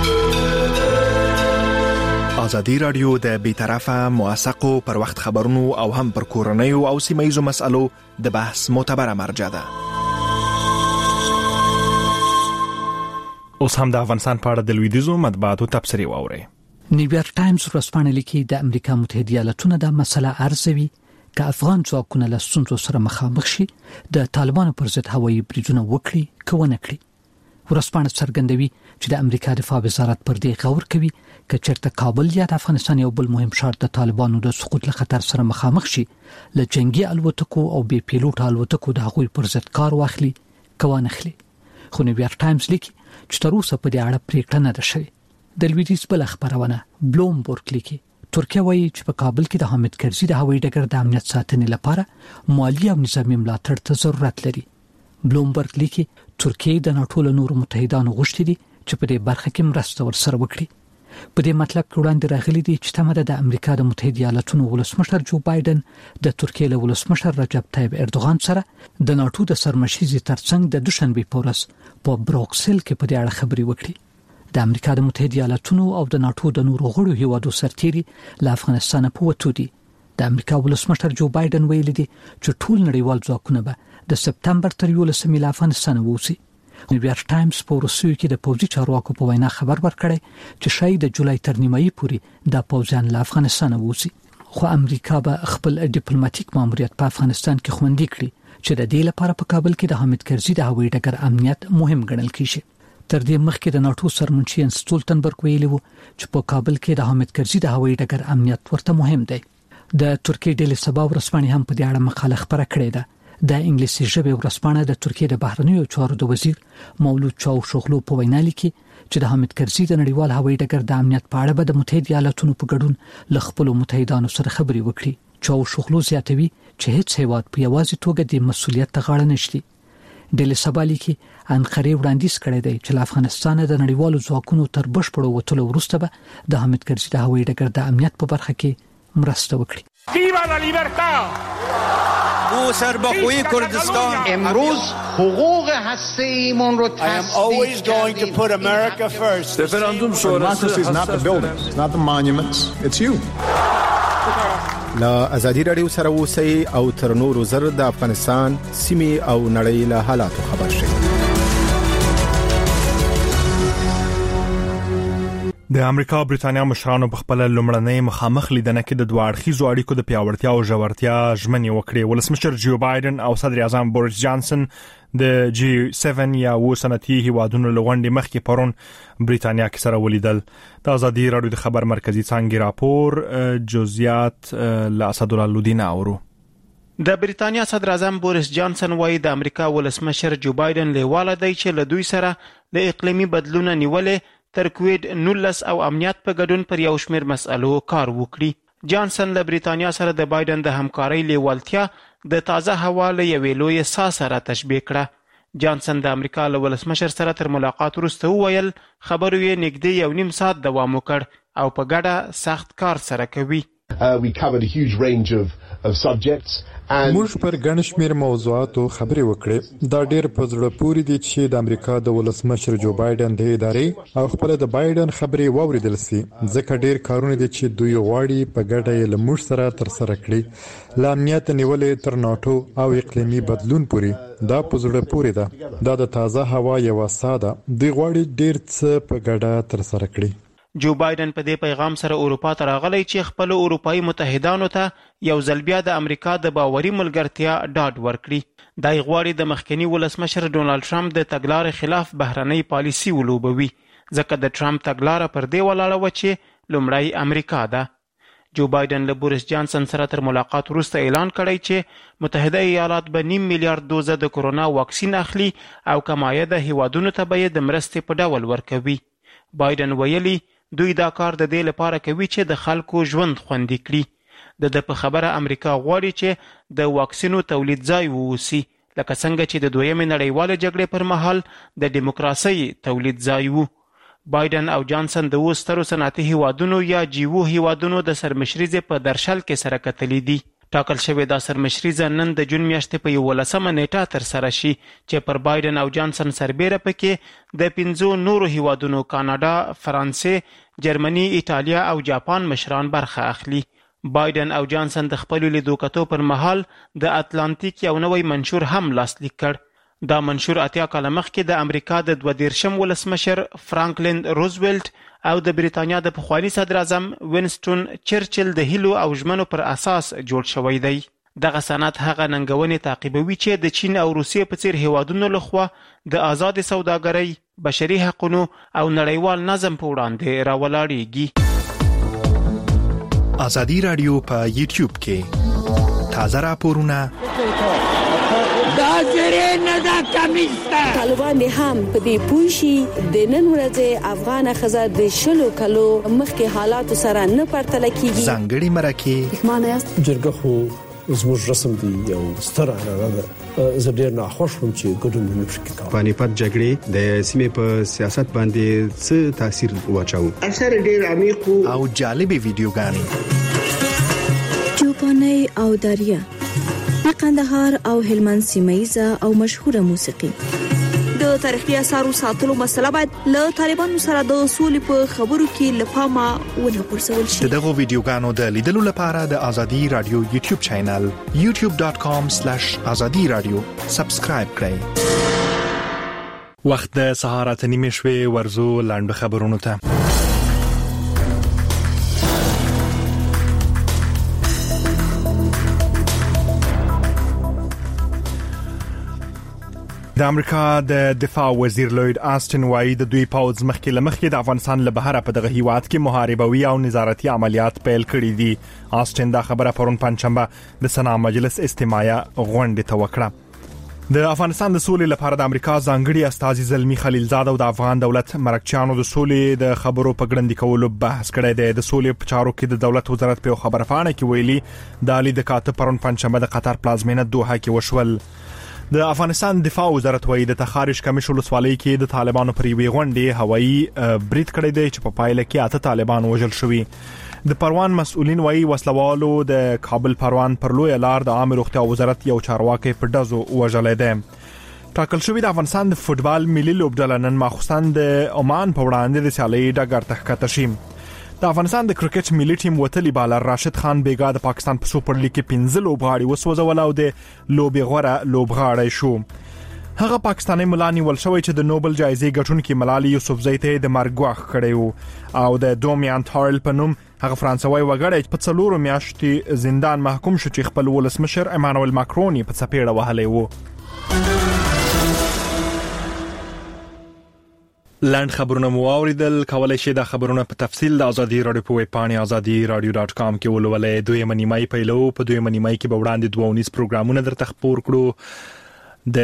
ازادي رادیو د بیطرفه موثقو پر وخت خبرونو او هم پر کورنیو او سیمایي مسالو د بحث معتبره مرجع ده. اوس هم د افغانستان په اړه د لویدیزو مطبوعاتو تبصرې واورئ. نیویارک ټایمز ورځپاڼه لیکي د امریکا متحده ایالاتونو د مسله ارزوي ک افغان ځواکونه له ستونزو سره مخامخ شي د طالبانو پر ضد هوایي بریدونه وکړي کوونه کړي. ورځپاڼه څرګندوي چې د امریکا دفاع وزارت پر دې غور کوي ک چېرته کابل یا د افغانستان یو بل مهم ښار د طالبانو د سقوط له خطر سره مخامخ شي له جنگي الوتکو او بي پیلوټ الوتکو د هغوی پر ضد کار واخلي کوونه خلي. خو نیویارک ټایمز لیکي چې تر اوسه په دې اړه پریکړه نه ده شوې. د لویدیز بل خبرونه بلومبرګ لیکي ترکیه وایي چې په کابل کې د حامد کرزي د هوایي ډګر د امنیت ساتنې لپاره مالی او نظامي ملاتړ ته ضرورت لري. بلومبرګ لیکي ترکیه د ناتو له نورو متحدانو غوښتي دي چې په دې برخه کې مرسته ورسره وکړي. په دې مطلب کې وړاندې راغلي دي چې تمه د امریکا د متحده ایالاتونو ولسمشر جو بایدن د ترکیه له ولسمشر رجب طیب اردوغان سره د ناتو د سرمشيزي ترڅنګ د دوشنبه په ورځ په بروکسل کې په دې اړه خبري وکړي. د امریکا د متحده ایالاتونو او د ناتو د نورو غړو هیوادو سرتیري له افغانستان په وټو دي. د امریکا ولسمشر جو بایدن ویلي دی چې ټول نړیوال ځواکونه به د سپتمبر تر یولسمې له افغانستان ووځي. نیویارک ټایمز په روسیې کې د پوځي چارواکو په وینا خبر ورکړی چې شاید د جولای تر نیمایي پورې د پوځیان له افغانستان ووځي. خو امریکا به خپل ډیپلوماټیک ماموریت په افغانستان کې خوندي کړي چې د دې لپاره په کابل کې د حامد کرزي د هوایي ډګر امنیت مهم ګڼل کیږي. تر دې مخکې د ناتو سرمنشي یانس سټولټنبرګ ویلي وو چې په کابل کې د حامد کرزي د هوایي ډګر امنیت ورته مهم دی. د ترکیې ډیلی سبا ورځپاڼې هم په دې اړه مقاله خپره کړې ده. د انګلیسي ژبې ورځپاڼه د ترکیې د بهرنیو چارو د وزیر مولود چاوشوغلو په وینا لیکي چې د حامد کرزي د نړیوال هوایي ډګر د امنیت په اړه به د متحده ایالاتونو په ګډون له خپل متحدانو سره خبرې وکړي. چاوشوغلو زیاتوي چې هیڅ هیواد په یوازې توګه د مسؤلیت ته غاړه نشي. ډیلی سبا لیکي انقره وړاندیز کړی دی چې له افغانستان د نړیوالو ځواکونو تر بشپړو وټلو وروسته به د حامد کرزي د هوایي ډګر د امنیت په برخه کې مرسته وکړي. ویوا لا لیبرتا او سربخوی کردستان امروز حقوق هسته‌ایمون رو تصدیق کردیم. رفراندوم شورای is not the buildings, it's not the monuments, it's you. لا ازادي رادیو سره اوسئ او تر نورو زر د افغانستان سیمې او نړۍ له حالاتو خبر شئ. د امریکا او برېټانیا مشرانو په خپل لومړنۍ مخامخ لیدنه کې د دوه اړخیزو اړیکو د پیاوړتیا او ژورتیا ژمنې وکړې. ولسمشر جو بایدن او صدر اعظم بوریس جانسن د جی سبعه یا و سنتي هیوادونو لغونډې مخکې پرون برېټانیا کې سره ولیدل. د ازادي رادیو د خبر مرکزی څانګې راپور جزئیات له اسدالله لودین اورو. د برېټانیا صدر اعظم بوریس جانسن وايي د امریکا ولسمشر جو بایدن لیواله دی چې له دوی سره د اقلیمي بدلون نیولې تر کووید نولس او امنیت په ګډون پر یو شمېر مسألو کار وکړي. جانسن له برېټانیا سره د بایدن د همکارۍ لیوالتیا د تازه هوا له یوې لویې ساه سره تشبیه کړه. جانسن د امریکا له ولسمشر سره تر ملاقات وروسته وویل خبرو یې نږدې یو نیم ساعت دوام وکړ او په ګډه سخت کار سره کوي. Uh, we covered a huge range of, of subjects. موږ پر ګڼ شمېر موضوعاتو خبرې وکړې. دا ډېر په زړه پورې دي چې د امریکا د ولسمشر جو بایدن د ادارې او خپل د بایدن خبرې واوریدل سي ځکه ډېر کارونه دي چې دوی غواړي په ګډه یې له موږ سره تر سره کړي. له امنیت نیولې تر ناتو او اقلیمي بدلون پورې دا په زړه پورې ده. دا د تازه هوا یو ساده دوی غواړي ډېر څه په ګډه تر سره کړي. جو بایدن په دې پیغام سره اروپا ته راغلی چې خپل اروپایي متحدانو ته یو ځل بیا د امریکا د باوري ملګرتیا ډاډ ورکړي. دا یې غواړي د مخکنی ولسمشر ډونالد ټرمپ د تګلارې خلاف بهرنۍ پالیسي ولوبوي ځکه د ټرمپ تګلاره پر دې ولاړه و چې لومړی امریکا ده. جو بایدن له بوریس جانسن سره تر ملاقات وروسته اعلان کړی چې متحده ایالات به نیم میلیارډ دوزه د کرونا واکسین اخلي او کمایده هیوادونو ته به یې د مرستې په ډول ورکوي. بایدن ویلي دوی دا کار د دې لپاره کوي چې د خلکو ژوند خوندي کړي. د د په خبره امریکا غواړي چې د واکسینو تولید ځای ووسی لکه څنګه چې د دویمې نړیوالې جګړې پر مهال د دیموکراسۍ تولید ځای وو. بایدن او جانسن د اوو سترو صنعتي هیوادونو یا جیوو هیوادونو د سرمشریزې په درشل کې سره کتلې دي. ټاکل شوې دا سرمشریزه نن د جون میاشتې په یولسمه نیټه تر سره شي چې پر بایدن او جانسن سربیره پکې د پنځو نورو هیوادونو کاناډا، فرانسې، جرمني، ایټالیا او جاپان مشران برخه اخلي. بایدن او جانسن د خپل لیدو کتو پر مهال د اتلانتیک یو نوی منشور هم لاسلیک کړ. دا منشور اتیا کاله مخکې د امریکا د دوه دیرشم ولسمشر فرانکلین روزولټ او د برېټانیا د پخواني صدر اعظم وینسټون چرچل د هیلو او ژمنو پر اساس جوړ شوی دی. دغه سند هغه ننګونې تعقیبوي چې د چین او روسیې په څیر هیوادونو لخوا د آزاد سوداګرۍ، بشري حقوقو او نړیوال نظم په وړاندې راولاړېږي. ازادي رادیو په یوټیوب کې تازه راپورونه طالبان هم په دې پوښي د نن ورځې افغان خزه د شلو کلو مخکې حالات سره نه پرتل کیږي. ځانګړي مرکه معنی جرګه خو زموږ رسم دی یو ستر اړه ده. زه ډیر ناخوښ وم چې ګډون نه پکې کوم. پانیپت جګړې د سیمې په سیاست باندې څه تاثیر واچاو؟ اثر ډیر عمیق او جالبې ویډیوګانې چوپاني او دریا د قندهار او هلمند سیمایزه او مشهوره موسیقي د د تاریخي اثارو ساتلو مسله باید له طالبانو سره د سولې په خبرو کې لپاره ونه پرسول شي. دغه ویډیوګانو د لیدلو لپاره د ازادي رادیو یوټیوب چینل یوټیوب ډاټ کام سلیش ازادي رادیو سبسکرایب کړئ. وخت د سهار اته نیمې شوې، ورزو لاندې خبرونو ته. د امریکا د دفاع وزیر لوید آستن وايي د دوی پوځ مخکې لمخکې د افغانستان له بهره په دغه هیواد کې محاربوي او نظارتي عملیات پیل کړي دي. آستن دا خبره پرون پنځشنبه د سنا مجلس استماعیه غونډه ته وکړه. د افغانستان د سولې لپاره د امریکا ځانګړي استازي زلمی خلیلزاد او د افغان دولت مرکچیانو د سولې د خبرو په ګړندې کولو بحث کړی دی. د سولې په چارو کې د دولت وزارت په خبرفانه کې ویلي د علی د کاتب پرون پنځشنبه د قطر پلازمینه دوحه کې وشول. د افغانستان دفاع وزارت وایي د تخارج کمیشن ولسوالۍ کې د طالبانو پر یوې غونډې هوایي برید کړی دی چې په پایله کې اته طالبان وژل شوي. د پروان مسؤلین وایي وسلوالو د کابل پروان پر لوی لار د عامه روغتیا وزارت یو چارواکي په دزو وژلې ده. ټاکل شوی د افغانستان د فوتبال ملي لوبډله نن ماخوستان د عمان په وړاندې د سیالۍ ډګر ته ښکته شي. د افغانستان د کرکټ ملي ټیم وتلی بالر راشد خان بیګا د پاکستان په سوپر لیګ کې پنځه لوبغاړي وسوځول او د لوبي غوړه لوبغاړی شو. هغه پاکستاني ملانی ول شوی چې د نوبل جایزې ګټونکي ملالي یوسفزۍ ته د مرګ غوښ کړی او د دومیان تارل په نوم هغه فرانسوي وګړی په څلورو میاشتې زندان محکوم شو چې خپل ولسمشر ایمانوئل ماکرون په څپېړه وهلی وو. لاند خبرونه مو اوریدل. کولای شئ د خبرونه په تفصیل د ازادي رادیو په ویب پاڼه ازادي رادیو ډاټ کام کې ولولئ. دویمه نیمه پیلو په دویمه نیمه کې به وړاندې دوه ونیز پروګرامونه درته خپور کړو، د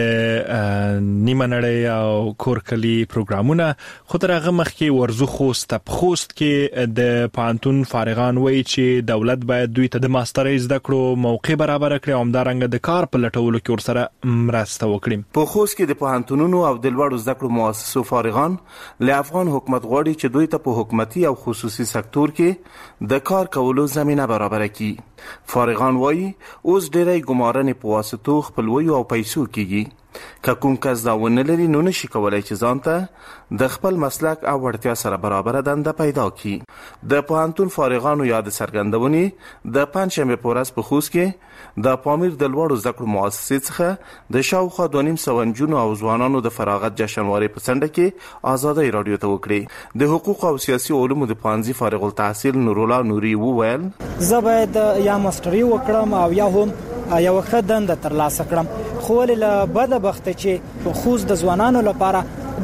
نیمه نړۍ او کورکلی پروګرامونه. خو تر هغه مخکې ورزو خوست په خوست کې د پانتون فارغان وایي چې دولت باید دوی ته د ماسترۍ زده کړو موقع برابر کړي او همدارنګه د کار په لټولو کې ورسره مرسته وکړي. په خوست کې د پوهنتونونو او د لوړو زده کړو مؤسسو فارغان له افغان حکومت غواړي چې دوی ته په حکومتي او خصوصي سکتور کې د کار کولو زمينه برابر کړي. فارغان وایي اوس ډېری ګمارنې په واسطو خپلوي او پیسو کېږي. که کوم کس دا ونه لري نو نشي کولای چې ځان ته د خپل مسلک او وړتیا سره برابر دنده پیدا کړي. د پوهنتون فارغانو یاد څرګندونې د پنځشنبه په ورځ په خوست کې د پامیر د لوړو زده کړو مؤسسې څخه د شاوخوا دوه نیم سوه نجونو او ځوانانو د فراغت جشنواري په څنډه کې ازادي رادیو ته وکړي. د حقوق او سیاسي علومو د پوهنځي فارغ التحصیل نور الله نوري وویل زه باید یا ماستري وکړم او یا هم یو ښه دنده ترلاسه کړم، خو له بده بخته چې خوست د ځوانانو لپاره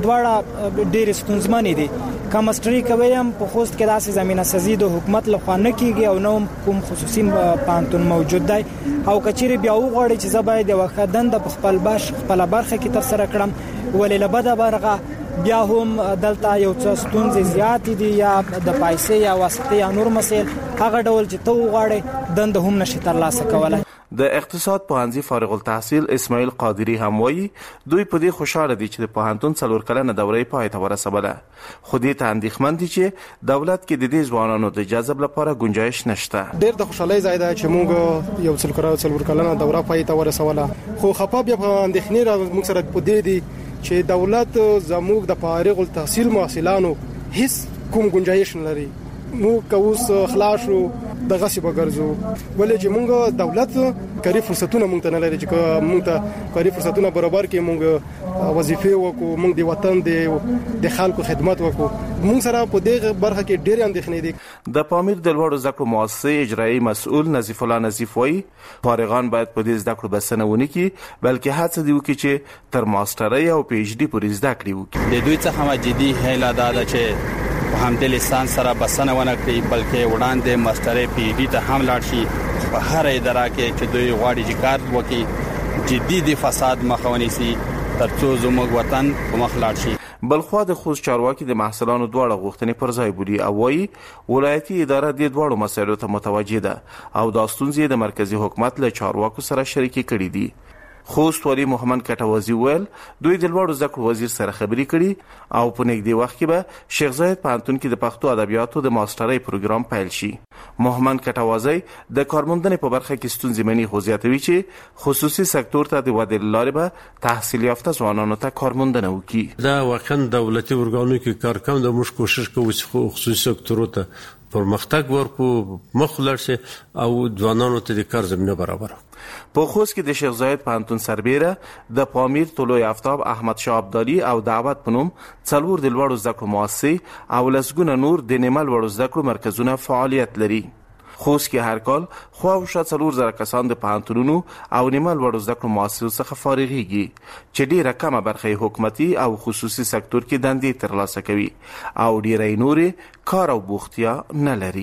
دواړه ډېر ستونزمن دي. که ماستري کوي هم په خوست کې داسې زمينه سازي د حکومت لخوا نه کیږي او نو کوم خصوصي پانتون موجود دی او کچېری بیا وغواړي چې زه باید یو ښه دنده په خپل باش خپل برخه کې تر سره کړم، ولې له بده برغه بیا هم دلته یو څه ستونزې زیات دي یا د پیسې یا واسطه یا نور مسایل هغه ډول چې ته وغواړي دنده هم نشي ترلاسه کولای. د اقتصاد پوهنځي فارغ التحصیل اسماعیل قادری هم وایي دوی په دې خوشاله دي چې د پوهنتون څلور کلنه دوره پای ته ورسوله، خو دې ته اندېښمن دي چې دولت کې د دې ځوانانو د جذب لپاره گنجائش نشته. ډېر د خوشحالۍ ځای دی چې موږ یو څلور کلنه دوره پای ته ورسوله، خو خپه بیا په اندېښنې را موږ سره په دې دي چې دولت زموږ د فارغ التحصیل محصلانو هیڅ کوم گنجائش نه لري. موږ کوس خلاص شو د غصب ګرځو ولې چې موږ دولت کاری فرصتونه موږ ته نه لري چې موږ ته کاری فرصتونه برابر کې موږ وظیفه وکړو، موږ د وطن د د خلکو خدمت وکړو. موږ سره په دې برخه کې ډېر اندېښنې دي. د پامیر د لوړو زده کړو مؤسسې اجرایي مسؤل نظیف الله نظیف وایي فارغان باید په دې زده کړو بسنه ونه کړي بلکې هڅه دی وکړي چې تر ماسترۍ او پی ایچ ډي پورې زده کړي وکړي. د دوی څخه جدي هیله ده چې په همدې لیسانس سره بسنه ونه کړي بلکې وړاندې ماسترۍ پی ایچ ډي ته هم لاړ شي په هر اداره کې چې دوی غواړي چې کار وکړي، جدي د فساد مخه ونیسي ترڅو زموږ وطن په مخ لاړ شي. بلخوا د خوست چارواکي د محصلانو دواړه غوښتنې پر ځای بولي او وايي ولایتي اداره د دواړو مسایلو ته متوجه ده او دا ستونزې د مرکزی حکومت له چارواکو سره شریکي کړې دي. خوست والي محمد کټوازي ویل دوی د لوړو زده کړو وزیر سره خبرې کړي او په نږدې وخت کې به شیخ زاید پوهنتون کې د پښتو ادبیاتو د ماسترۍ پروګرام پیل شي. محمد کټوازي د کارموندنې په برخه کې ستونزې مني خو زیاتوي چې خصوصي سکتور ته د ودې لارې به تحصیل یافته ځوانانو ته کارموندنه وکړي. دا واقعا دولتي ورګانو کې کار کوم د موږ کوشش کوو چې خصوصي سکتور ته پرمختګ ورکو مخ لرسي او ځوانانو ته د کار زمينه برابر. په خوست کې د شیخ زاید پوهنتون سربیره د پامیر طلوع آفتاب احمد شاه ابدالي او دعوت په نوم څلور د لوړو زده کړو مؤسسې او لسګونه نور د نیمه لوړو زده کړو مرکزونه فعالیت لري. خوست کې هر کال خواوشا څلور زره کسان د پوهنتونونو او نیمه لوړو زده کړو مؤسسو څخه فارغېږي چې ډېره کمه برخه حکومتي او خصوصي سکتور کې دندې ترلاسه کوي او ډېری نورې کار او بوختیا نه لري.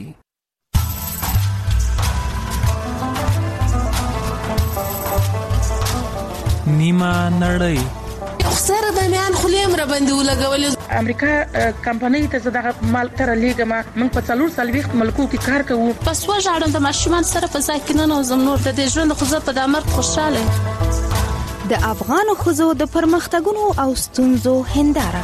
نیمه نړۍ خسر د میان خلیم را باندې ولګولې. امریکا کمپنۍ ته زده مال تر لیګه ما من په څلور سلويخت ملکو کې کار کوو. پس وژاړم د ماشومان سره په ځای کې نه نوزم نور د دې ژوند خو زه په دامر خوشاله. د افغانو ښځو د پرمختګونو او ستونزو هنداره.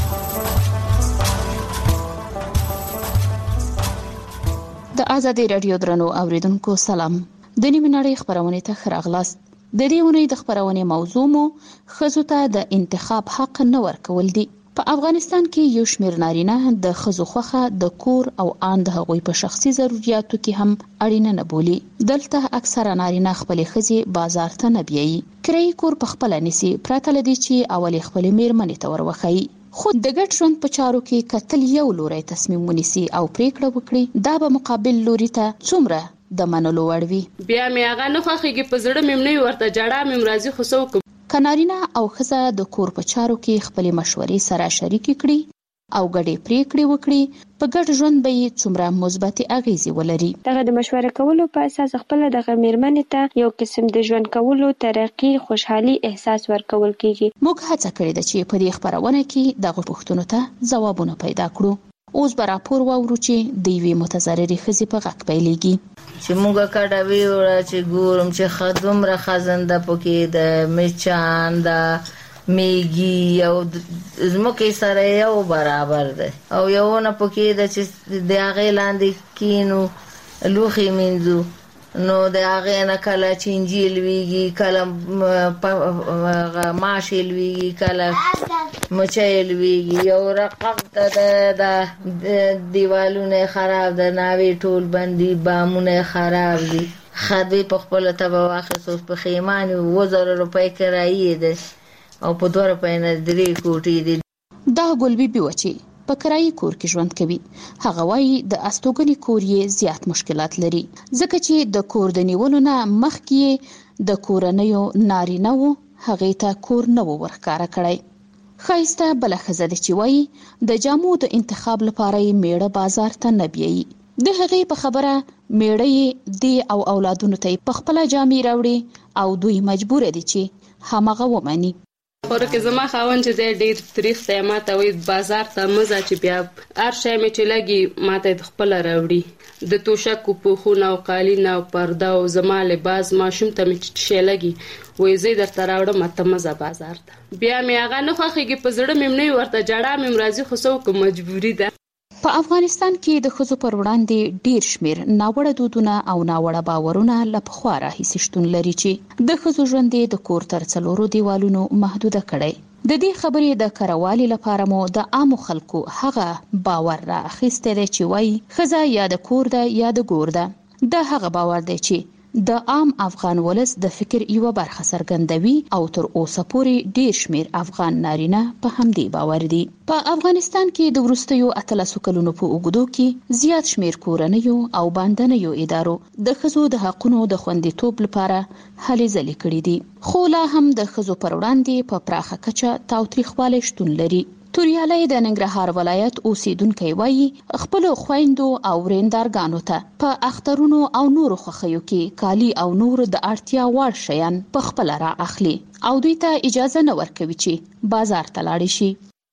د ازادي رادیو درنو اوریدونکو سلام. د نیمه نړۍ خبرونه ته ښه راغلاست. د دې ونې د خبرونه موضوع مو ښځو ته د انتخاب حق نه ورکول دي. په افغانستان کې یو شمېر نارینه د ښځو خوخه د کور او آن د هغوی په شخصي ضرورتو کې هم اړینه نه بولي. دلته اکثره نارینه خپل ښځې بازار ته نه بیایي. کرایي کور په خپل نسی پراته لدی چې اولي خپل میرمنې ته وروخی. خو د ګډ ژوند په چارو کې کتل یو لوري تصمیم ونیسي او پریکړه وکړي دا به مقابل لوري ته څومره د منلو وړ وي. بیا مې هغه نه خوښیږي په زړه مې نه ورته جړه مې راځي خو څه وکړم. که نارینه او ښځه د کور په چارو کې خپلې مشورې سره شریکې کړي او ګډې پریکړې وکړي په ګډ ژوند به یې څومره مثبتې اغیزې ولري. دغه د مشوره کولو په اساس خپل دغه میرمنې ته یو قسم د ژوند کولو ترقی خوشحالي احساس ورکول کیږي. موږ هڅه کړې ده چې په دې خبرونه کې دغه پوښتنو ته ځوابونه پیدا کړو. اوس به راپور واورو چې د یوې متضررې ښځې په غږ پیلېږي. چې موږ کډه ویوړه چې ګورم چې خدوم را خزنده پکې د میچان د میږي او زموږ سره یو برابر ده او یو نه پکې د چې د هغې لاندې کینو لوښي مینځو نو د هغې نه کله چینجي لویږي کله ماشې لویږي کله مچۍ لویږي یو رقم ته د دیوالونه خراب د ناوې ټول بندي بامونه خراب دي. خدای په خپل تبه واخیست په خیمان اووه زره روپۍ کرایې ده او په دوه روپۍ نه درې کوټې دي. دا ګلبیبي وه چې په کرایي کور کې ژوند کوي. هغه وایي د استوګنې کور یې زیات مشکلات لري ځکه چې د کور د نیولو نه مخکې د کورنیو نارینه وو هغې ته کور نه و ورښکاره کړی. ښایسته بله ښځه ده چې وایي د جامو د انتخاب لپاره یې میړه بازار ته نه بیایي. د هغې په خبره میړه یې دې او اولادونو ته یې په خپله جامې راوړي او دوی مجبوره دي چې همغه ومني. ورکه زما خاوند چې دی ډېر تریخ دی ماته وایي بازار ته مه ځه چې بیا هر شی مې چې لګي ماته یې خپله راوړي. د توشکو پوښونه او قالین او پرده او زما لباس ماشوم ته مې چې شی لګي وایي زه یې درته راوړم ته مه ځه بازار ته. بیا مې هغه نه خوښېږي په زړه مې نه ورته جړه مې راځي خو څه وکړم مجبوري ده. په افغانستان کې د ښځو پر وړاندې ډیر شمیر ناوړه دودونه او ناوړه باورونه له پخوا راهیسې شتون لري چې د ښځو ژوند د کور تر څلورو دیوالونو محدوده کړی. د دې خبرې د کروالي لپاره مو د عامو خلکو هغه باور را اخیستی دی چې وایي ښځه یا د کور ده یا د ګور ده. دا هغه باور دی چې د عام افغان ولس د فکر یوه برخه څرګندوي او تر اوسه پورې ډیر شمیر افغان نارینه په همدې باور دي. په افغانستان کې د وروستیو اتلسو کلونو په اوږدو کې زیات شمیر کورنیو او باندنیو ادارو د ښځو د حقونو د خوندیتوب لپاره هلې ځلې کړي دي خو لا هم د ښځو پر وړاندې په پراخه کچه تاوتریخوالی شتون لري. توریالی د ننګرهار ولایت اوسیدونکی وایي خپلو خویندو او ورېندارګانو ته په اخترونو او نورو خوښیو کې کالي او نور د اړتیا وړ شیان په خپله را اخلي او دوی ته اجازه نه ورکوي چې بازار ته لاړې شي.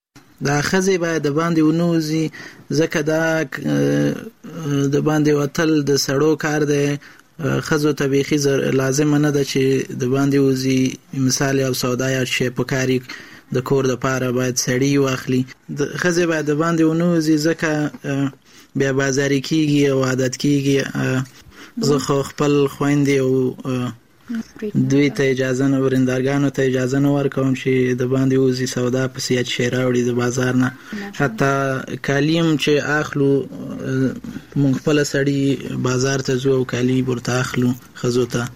دا ښځې باید د باندې ونوځي ځکه دا د باندې وتل د سړو کار دی خزو طبيخي لازم نه ده چې د باندې وزي مثال او سودا یا شی پکاري د کور د پاره باید سړی واخلي د خزه باید د باندې ونوزي ځکه بیا بازاري کیږي او عادت کیږي زه خو خپل خويندې او دوی ته اجازه نه ورندارګانو ته اجازه نه ورکوم چې د باندې وزي سودا په سیاج شی راوړي د بازار نه حتی کالیم چې اخلو مونږ خپل سړی بازار ته ځو او کالی ورته اخلو خزو ته.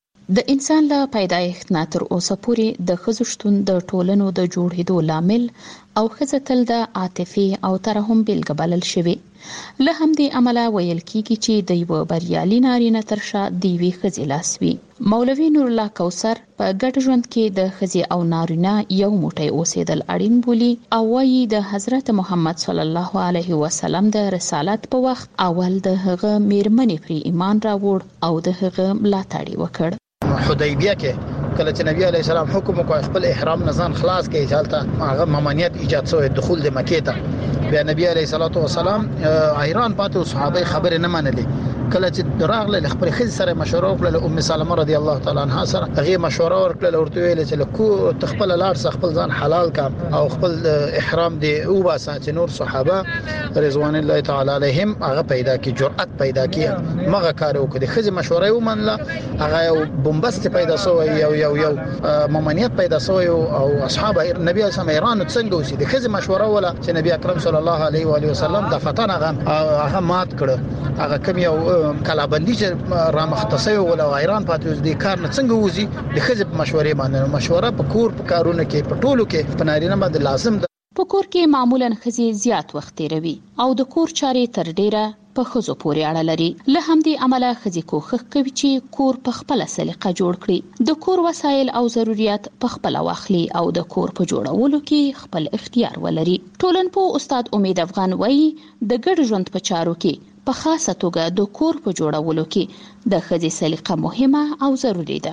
د انسان له پیدایښت نه تر اوسه پورې د ښځو شتون د ټولنو د جوړېدو لامل او ښځه تل د عاطفي او ترحم بیلګه بلل شوې. له همدې امله ویل کېږي چې د یوه بریالي نارینه تر شا د یوې ښځې لاس وي. مولوي نور الله کوثر په ګډ ژوند کې د ښځې او نارینه یو موټی اوسېدل اړین بولي او وایي د حضرت محمد صلی الله علیه وسلم د رسالت په وخت اول د هغه میرمنې پرې ایمان راوړ او د هغه ملاتړ وکړ. حدیبیه کې کله چې نبی علیه السلام حکم وکړ خپل احرام نزان خلاص کړي چالتہ هغه ممانعت ایجاد شو دخول د مکې ته بیا نبی علیه الصلاۃ والسلام ایران پاتې صحابه خبره نه منلې کله چې دراغله خپل خځ سره مشوره وکړه ام سلمہ رضی الله تعالی عنها سره هغه مشوره ورکړه ورته ویل چې لکو تخپل لار خپل ځان حلال کا او خپل احرام دی او باسه چې نور صحابه رضوان الله تعالی علیهم هغه پیدا کی جرأت پیدا کی مغه کار وکړي خځ مشوره ومنله هغه یو بمبست پیدا شو یو یو یو ممانعت پیدا شو او اصحاب نبی اسلام ایران څنګه وسی د خځ مشوره ولا چې نبی اکرم صلی الله علیه و علیه وسلم د فتن هغه هغه مات کړ هغه کوم یو کلابندی چې را مختصي ولا غیران پاتې دي کار نه څنګه وزي د خځې مشورې باندې مشوره په کور په کارونه کې په ټولو کې په نارینه باندې لازم ده. په کور کې معمولا ښځې زیات وخت تیروي او د کور چارې تر ډیره په ښځو پورې اړه لري. له همدې امله ښځې کوښښ کوي چې کور په خپله سلیقه جوړ کړي، د کور وسایل او ضرورت په خپله واخلي او د کور په جوړولو کې خپل اختیار ولري. ټولنپوه استاد امید افغان وایي د ګډ ژوند په چارو کې په خاصه توګه د کور په جوړولو کې د ښځې سلیقه مهمه او ضروري ده.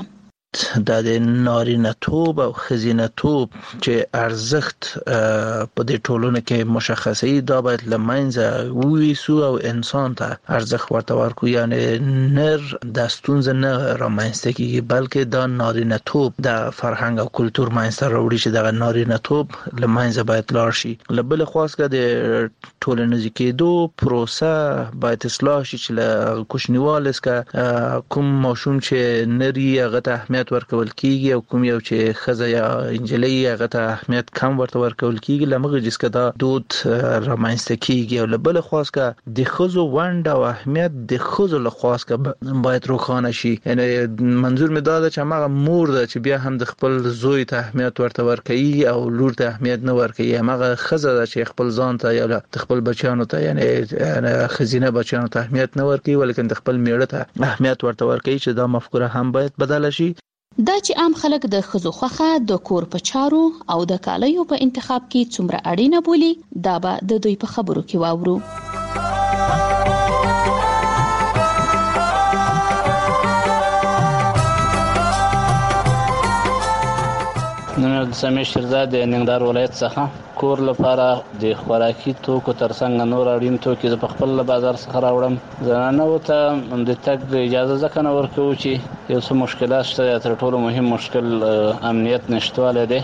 دا د نارینه توب او ښځینه توب چې ارزښت په دې ټولنه کې مشخصي دا باید لمنځه وویسو او انسان ته ارزښت ورته ورکړو، یعنی نر د ستونزه نه رامنځته کیږي بلکې دا نارینه توب د فرهنګ او کلتور منځته راوړي چې دغه نارینه توب لمنځه باید لاړ شي. له بل خوا څخه د ټولنیز کېدو پروسه باید اصلاح شي چې له کوچنیوالي څخه کوم ماشوم چې نری هغه ته اهمیت ورکول کیږي او کوم یو چې خزه یا انجلۍ هغه ته اهمیت کم ورته ورکول کیږي لمغه جسکه دا دود رامنځته کیږي. او له بل خواصه د خزو وند او اهمیت د خزو له خواصه باید روښانه شي. یعنی منظور می دا ده چې هغه مور ده چې بیا هم د خپل زوی ته اهمیت ورته ورکوي او لور ته اهمیت نه ورکوي، هغه خزه ده چې خپل ځان ته یا د خپل بچیانو ته یعنی خزینه بچیانو ته اهمیت نه ورکوي ولیکن د خپل میړه ته اهمیت ورته ورکوي چې دا مفکوره هم باید بدل شي. دا چې عام خلک د ښځو خوښه د کور په چارو او د کالیو په انتخاب کې څومره اړینه بولي دا به د دوی په خبرو کې واورو. نن د سمې شیرزاد د ننګرهار ولایت څخه کور لپاره د خوراکي توکو ترڅنګ نور اړین توکي په خپل بازار څخه راوړم. زنانه وته د تګ اجازه ځکه نه ورکوي چې یو څه مشکلات شته، تر ټولو مهم مشکل امنیت نشټوالی دی.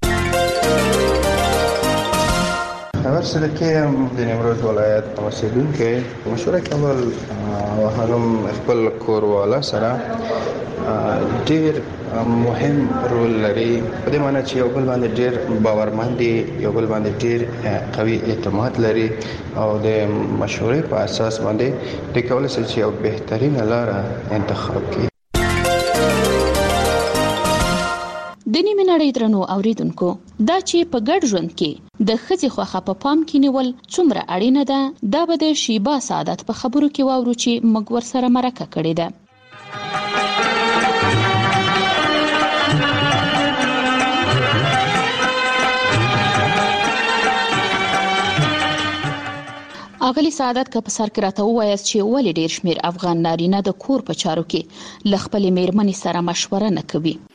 خبر سره کې د نیمروز ولایت اوسیدونکو مشوره کول او هم خپل کور والا سره ډیر مهم رول لري په دې معنی چې یو بل باندې ډیر باورمند دي، یو بل باندې ډیر قوي اعتماد لري او د مشورې په اساس باندې د کولای شي چې یو بهترین لاره انتخاب کړي. د نیمه نړۍ درنو اوریدونکو دا چې په ګډ ژوند کې د ښځې خوښه په پام کې نیول څومره اړینه ده دا به د شیبا سعادت په خبرو کې واورو چې موږ ورسره مرکه کړې ده. اغلی سعادت که په سر کې راته ووایاست چې ولې ډیر شمیر افغان نارینه د کور په چارو کې له خپلې میرمنې سره مشوره نه کوي؟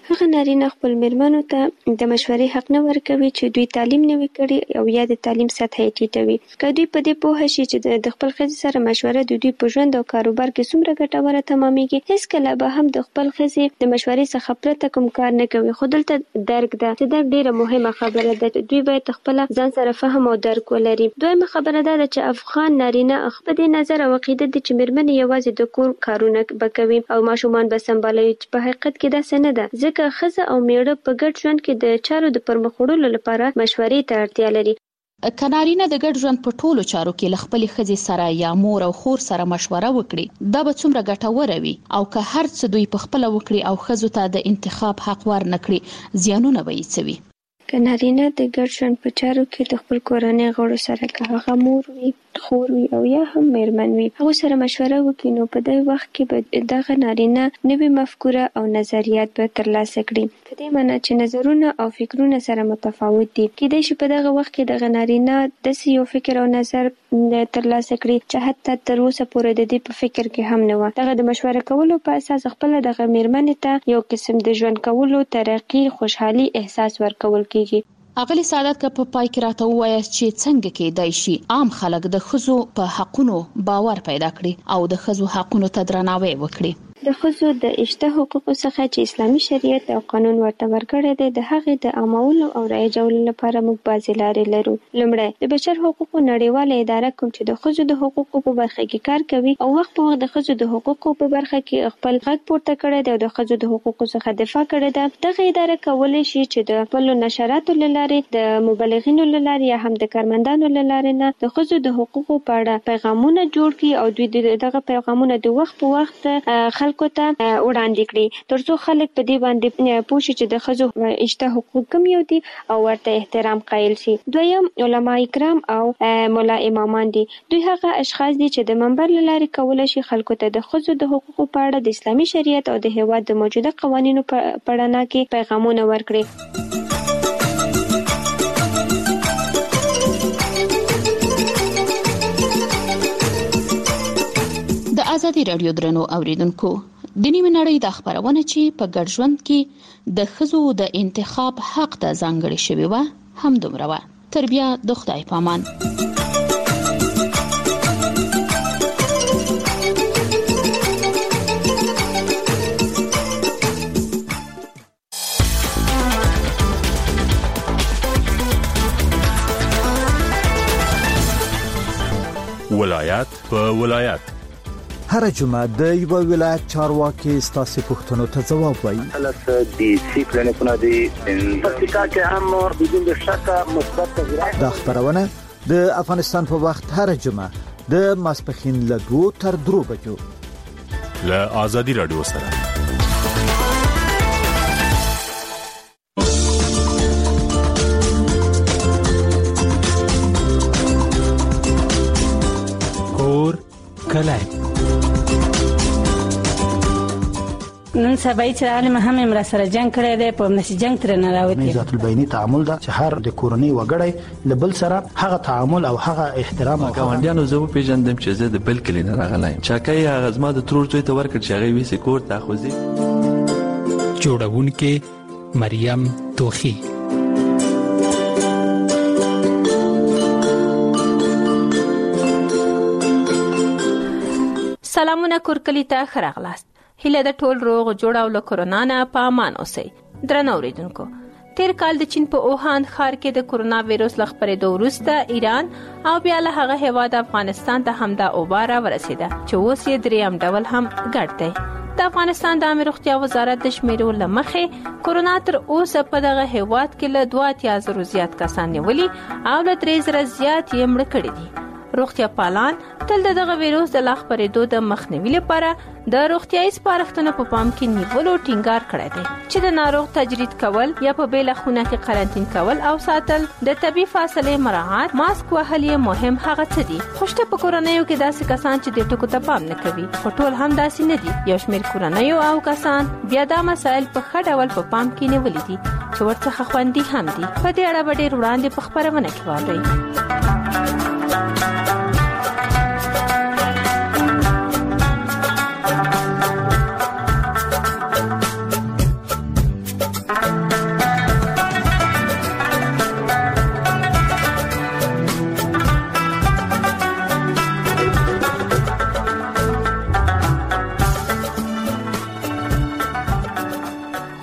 هغه نارینه خپل میرمنو ته د مشورې حق نه ورکوي چې دوی تعلیم نه وي کړي او یا د تعلیم سطح یې ټیټوي. که دوی په دې پوه شي چې د خپل ښځې سره مشوره د دوی په ژوند او کاروبار کې څومره ګټوره تمامېږي، هیڅکله به هم د خپل ښځې د مشورې څخه پرته کوم کار نه کوي. خو دلته درک ده چې درک ډیره مهمه خبره ده. دوی باید خپل ځان سره فهم او درک ولري. دویمه خبره ده چې افغان نارینه په دې نظر او عقیده دي چې میرمنې یوازې د کور کارونه به کوي او ماشومان به سمبالوي، چې په حقیقت کې داسې نه ده، ځکه ښځه او میړه په ګډ ژوند کې د چارو د پرمخ وړلو لپاره مشورې ته اړتیا لري. که نارینه د ګډ ژوند په ټولو چارو کې له خپلې ښځې سره یا مور او خور سره مشوره وکړي، دا به څومره ګټوره وي. او که هر څه دوی په خپله وکړي او ښځو ته د انتخاب حق ورنکړي، زیانونه به یې څه وي؟ که نارینه د ګډ ژوند په چارو کې د خپل کورنۍ غړو سره، که هغه مور وي، خور وي او یا هم میرمن وي، هغه سره مشوره وکړي، نو په دې وخت کې به دغه نارینه نوې مفکوره او نظریات به ترلاسه کړي. په دې معنی چې نظرونه او فکرونه سره متفاوت دي. کېدای شي په دغه وخت کې دغه نارینه داسې یو فکر او نظر ترلاسه کړي چې حتی تر اوسه پورې د دې په فکر کې هم نه و. دغه د مشوره کولو په اساس خپل دغه میرمنې ته یو قسم د ژوند کولو ترقی، خوشحالي احساس ورکول کېږي. اغلی سعادت که په پای کې راته ووایاست چې څنګه کېدای شي عام خلک د ښځو په حقونو باور پیدا کړي او د ښځو حقونو ته درناوی وکړي؟ د ښځو د اشته حقوقو څخه چې اسلامي شریعت او قانون ورته ورکړی دی، د هغې د عامولو او رایجولو لپاره موږ بعضې لارې لرو. لومړی، د بشر حقوقو نړیواله اداره کوم چې د ښځو د حقوقو په برخه کې کار کوي او وخت په وخت د ښځو د حقوقو په برخه کې خپل غږ پورته کړی دی او د ښځو د حقوقو څخه دفاع کړې ده. دغه اداره کولی شي چې د خپلو نشراتو له لارې، د مبلغینو له لارې یا هم د کارمندانو له لارې نه د ښځو د حقوقو په اړه پیغامونه جوړ کړي او دوی دغه پیغامونه د وخت په وخت خلکو ته وړاندې کړي، ترڅو خلک په دې باندې پوه شي چې د ښځو اشته حقوق کوم یو دي او ورته احترام قایل شي. دویم، علما کرام او مولا امامان دي. دوی هغه اشخاص دي چې د منبر له لارې کولی شي خلکو ته د ښځو د حقوقو په اړه د اسلامي شریعت او د هیواد د موجوده قوانینو په اړه کې پیغامونه ورکړي. د ازادي رادیو درنو اوریدونکو، د نیمه نړۍ د خبرونه چې په ګډ ژوند کې د ښځو د انتخاب حق ته ځانګړې شوی و هم دومره وه. تر بیا د خدای پامان. ولایت په ولایت هر جمعه د یو ولایت چارواکي ستاسو پوښتنو ته ځواب وایي. البته د سی کلینیکونه دي پرتیکا کې هم بدون شک مثبت تغیرات. د خبرونه د افغانستان په وخت هر جمعه د ماسپخین له دوه تر درو بجو له ازادي رادیو سره. کور کلای نن سبا چې عالم هم امر سره جنگ کړی دی، په نشي جنگ تر نه راوتی. ذات البینی تعامل دا چې هر د کورنۍ وګړي لبل سره هغه تعامل او هغه احترام او ګاونډیانو زه په پیژندم چې زه د بل کلی نه راغلایم. چاکای هغه زما د ترور دوی ته ورکړ چې هغه ویسي کور ته خوځي. جوړونکې مریم توخی. سلامونه کورکلی ته خراغلاست. هله د ټول روغ جوړ او له کورونا نه په امان اوسئ. درنو اوریدونکو، تیر کال د چین په اوهان ښار کې د کورونا وایرس له خپرېدو وروسته ایران او بیا له هغه هیواد افغانستان ته همدا اوباره ورسېده چې اوس یې دریم ډول هم ګډ دی. د افغانستان د عامه روغتیا وزارت د شمیرو له مخې کورونا تر اوسه په دغه هیواد کې له دوه اتیا زرو زیات کسان نیولي او له درې زره زیات یې مړه کړي دي. روغتیا پالان تل دغه وایرس د لا خپرېدو د مخنیوي لپاره د روغتیايي سپارښتنو په پام کې نیولو ټینګار کړی دی چې د ناروغ تجرید کول یا په بیل خونه کې قرنټین کول او ساتل، د طبي فاصله مراعات، ماسک وهل یې مهم هغه څه دي. خوشته په کورنیو کې داسې کسان چې د ټکو ته پام نه کوي، په ټول هم داسې نه دي. یو شمېر کورنیو او کسان بیا دا مسایل په ښه ډول په پام کې نیولي دي چې ورڅخه خوندي هم دي. په دې اړه به ډېر وړاندې په خبرونه کې واورئ.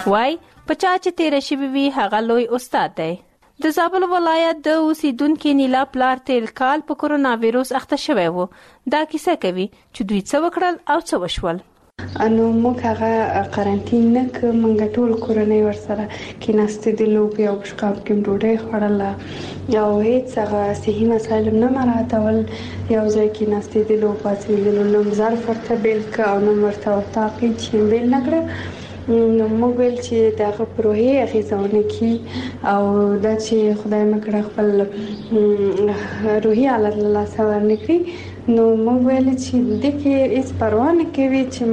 وای په چا چې تیر شوی وي هغه لوی استاد دی. د زابل ولایت د اوسیدونکو نیلا پلار تیر کال په کورونا وایروس اخته شوی وو. دا کیسه کوي چې دوی څه وکړل او څه وشول. انو موږ هغه قرنټین نه ک منګ ټول کورنۍ ورسره کې نستې د لوبي او شکاپ کې ډوډۍ خوړل او هیڅ هغه صحي مسایل نه مراتول یو ځای کې نستې د لوبا چې نوم ظرف ورته بیل ک او نوم ورته تاقي چې بیل نکړه نو موږ ویل چې دغه پروژه اغیزونه کی او دا چې خدای مکړه خپل روحي حالت له لاسه ورنکړي نو موږ ویل چې د کې هیڅ پروا نه کوي چې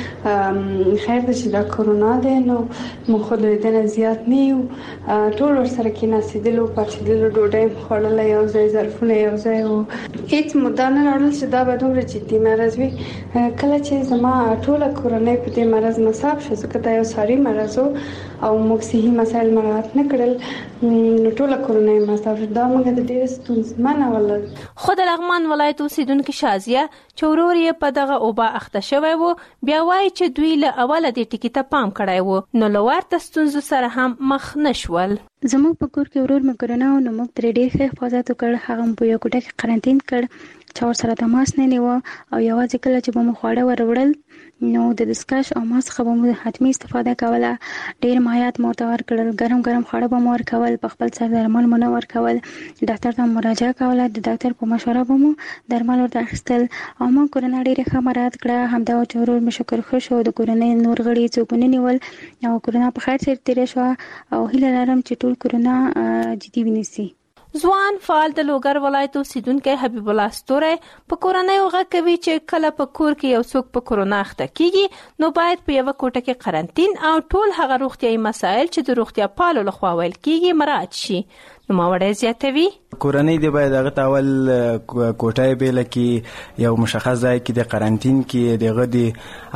موږ خیر د چې دا کورونا ده نو موږ خو د دې نه زیات نه یو ټول ورسره کې ناسیدلو پاتېدلو ډوډۍ خوړل یو ځای ظرفونه یو ځای او هیڅ مدانه راړل چې دا به دومره جدي مرز وي کله چې زما ټول کورونا په دې مرز مصاب شو ځکه دا یو ساري مرز او موږ صحي مسایل مراعات نه کړل نو ټول کورونا مصاب شو دا موږ د ډېر ستونزمن ول خو د لغمان ولایت اوسیدونکو شازیه چې ورور یې په دغه اوبه اخته شوی وو بیا وایي چې دوی له اوله د ټیکي ته پام کړی وو نو له ورته ستونزو سره هم مخ نشول. زموږ په کور کې ورور مې کورونا و نو موږ ترې ډېر ښه حفاظت وکړ. هغه مو په یو کوټه کې قرنټین کړ چا ورسره تماس نه نیوه او یوازې کله چې به مو خواړه ور وړل نو د دستکش او ماسک څخه به مو حتمي استفاده کوله. ډېر مایعات مو ورته ورکړل ګرم ګرم خواړه به مو ورکول په خپل سر درمل مو نه ورکول ډاکټر ته مراجعه کوله د ډاکټر په مشوره به مو درمل ورته اخیستل او موږ کورونا ډېره ښه مراعات کړه. همدا چې ورور مې شکر ښه شو د کورنۍ نور غړي څوک ونه نیول او کورونا په خیر سره تېره شوه او هیله لرم چې ټول کورونا جدي ونیسي. ځوان فعال د لوګر ولایت اوسیدونکی حبیب الله ستوری په کورنۍ غږ کوي چې کله په کور کې یو څوک په کورونا اخته کیږي نو باید په یو کوټه کې قرنټین او ټول هغه روغتیايي مسایل چې د روغتیا پالو لخوا ویل کیږي مراعات شي. نو ماوړې زیاتوي کورنۍ دی باید هغه تاول کوټه بیل کې یو مشخص ځای کې د قرنټین کې دغه دی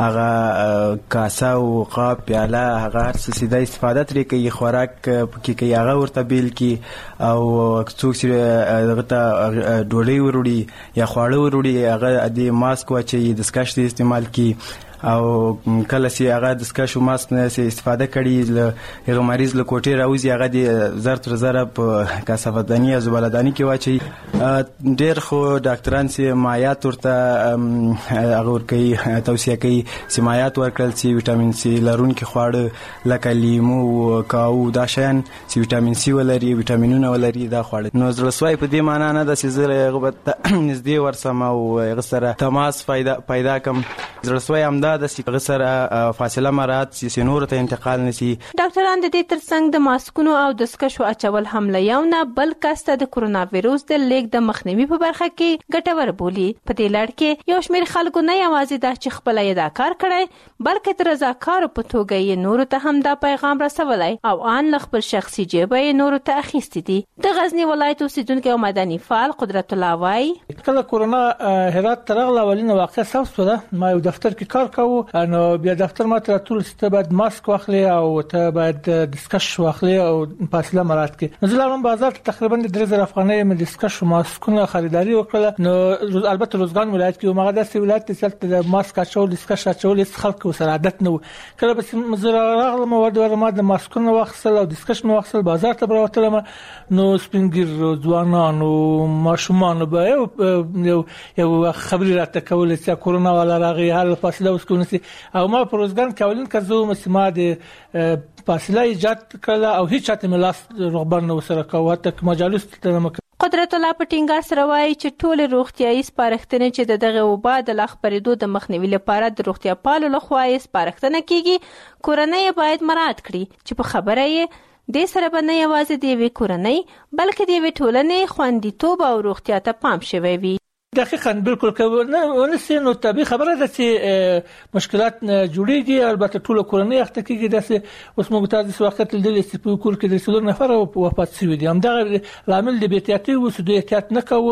هغه کاسه او قاب پیاله هغه هر څه سیده استفاده ترې کوي خوراک کې کوي هغه ورته بیل کې او څوک چې دغه ته ډوډۍ وروړي یا خواړه وروړي هغه د ماسک واچي د سکش استعمال کوي او کله چې هغه د سکشو ماسک نه استفاده کړي له مریض له کوټې راوځي هغه د زر تر زر په کثافتداني یا زبالهداني کې واچي. ډېر خو ډاکټران چې مایعات ورته هغه ورکوي توصیه کوي چې مایعات ورکړل چې ویټامین سی لرونکي خواړه لکه لیمو کاو دا شیان چې ویټامین سی ولري ویټامینونه ولري دا خواړه نو زړه سوی په دې معنی نه ده چې زه هغه به نږدې ورسم او هغه سره تماس پیدا کم. زړه سوی همدا د سیګر سره فاصله مراعات چې نور ته انتقال نشي. ډاکټران د دې ترڅنګ د ماسکونو او د سکشو اچول هم له یو نه بل کس ته د کورونا وایروس د لیک د مخنیوي په برخه کې ګټور بولي. په دې لړ کې یو شمېر خلکو نه یوازې دا چې خپل یې دا کار کړی بلکې د رضاکارو په توګه یې نور ته هم دا پیغام رسولای او ان له خپل شخصي جیبه یې نور ته اخیستي دي. د غزنی ولایت اوسیدونکو او مدني فعال قدرت الله وای کله کورونا هرات ترغله ولینه واقع سوس ده ما یو دفتر کې کار کوو نو بیا دفتر ماته ټول ست بعد ماسک واخلي او ته بعد دسکش واخلي او فاصله مراعات کړي. نو زلام بازار تقریبا د درې زره افغانۍ مې دسکش ماسکونه خریداري وکړه. نو البته روزګان ولایت کې مغه داسې ولایت چې د ماسک اچول دسکش اچول خلکو سره عادت نه کله بس مزرا راغله مو ورته ما د ماسکونه واخصل او دسکش مو واخصل بازار ته بروتلم نو سپینګر ځوانانو ماشومان به یو یو خبري راته کول چې کورونا ولا راغی حال فاصله وسکونسي او ما پروزګان کولین کزو مسما د فاصله ایجاد کړه او هیڅ چاته ملاس رغبان نو سره کوه ته مجالس ته قدرت الله پټینګار سره وایي چې ټول روغتيایي سپارښتنې چې د دغه وبا د لغ پرېدو د مخنیوي لپاره د روغتیا پالو لخوا یې سپارښتنه کیږي کورنۍ باید مراعات کړي چې په خبره یې د سره باندې یوازې د وی کورنۍ بلکې د وی ټولنې خوندیتوب او روغتیا ته پام شوی وي. دقیقاً بالکل که ونسی نو طبیعي خبره ده چې مشکلات جوړیږي البته ټول کورنۍ اخته کیږي داسې اوس موږ تاسو وخت لیدل چې په کور کې د څلور نفر وفات شوي دي هم دا عامل د بیتیاتي او سود احتیاط نه کوو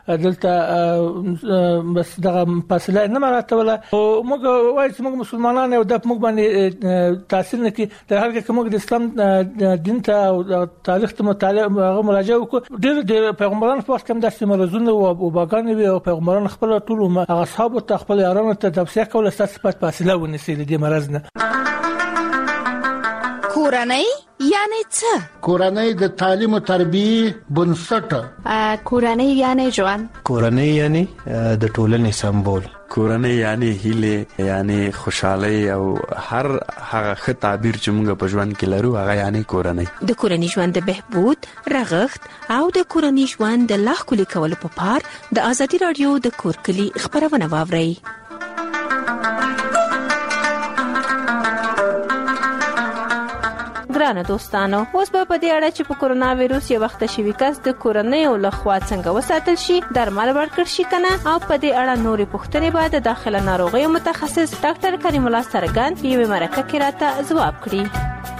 دلته بس دا فاصله نه مراتبه او موږ وایي چې موږ مسلمانان او د موږ باندې تاثیر نه کوي د هر کې موږ د اسلام دین ته او تاریخ ته مطالعه مراجعه وکړو. ډېر ډېر پیغمبران په وخت کې داسې مرزونه او باغان او پیغمبران خپل ټول اصحاب ته خپل یارانو ته توصیه کوله چې تاسو په فاصله ونیسئ د دې مرز نه. د غزنی ولایت اوسیدونکو او مدني فعال قدرت الله وای کله کورونه هرات ترغله ولینه واقع سوس ده ما یو دفتر کې کار کوو نو بیا دفتر ماته ټول ست بعد ماسک واخلي او ته بعد دسکش واخلي او فاصله مراعات کړي. نو زلام بازار تقریبا د درې زره افغانۍ مې دسکش ماسکونه خریداري وکړه. نو البته روزګان ولایت کې مغه داسې ولایت چې د ماسک اچول دسکش اچول خلکو سره عادت نه کله بس مزرا راغله مو ورته ما د ماسکونه واخصل او دسکش مو واخصل بازار ته بروتلم نو سپینګر ځوانانو ماشومان به یو یو خبري راته کول چې کورونا ولا راغی حال فاصله وسکونسي او ما پروزګان کولین کزو مسما د فاصله ایجاد کړه او هیڅ چاته ملاس رغبان نو سره کوه ته مجالس ته کورنۍ یعنی څه؟ کورنۍ د تعلیم او تربیه بنسټ. کورنۍ یعنی ژوند. کورنۍ یعنی د ټولنې سمبول. کورنۍ یعنی هیله، یعنی خوشحالي او هر هغه ښه تعبیر چې موږ په ژوند کې لرو هغه یعنی کورنۍ. د کورنۍ ژوند د بهبود، رغښت او د کورنۍ ژوند د لا ښکلي کولو په پار د ازادي رادیو د کور کلی خبرونه واورئ. ګرانه دوستانو، اوس به په دې اړه چې په کورونا وایروس یو وخت شوی کس د کورنۍ او لخوا څنګه وساتل شي، درمل ورکړ شي کنه، او په دې اړه نورې پوښتنې به د داخله ناروغیو متخصص ډاکټر کریم الله سرګن په یوه مرکه کې راته ځواب کړي.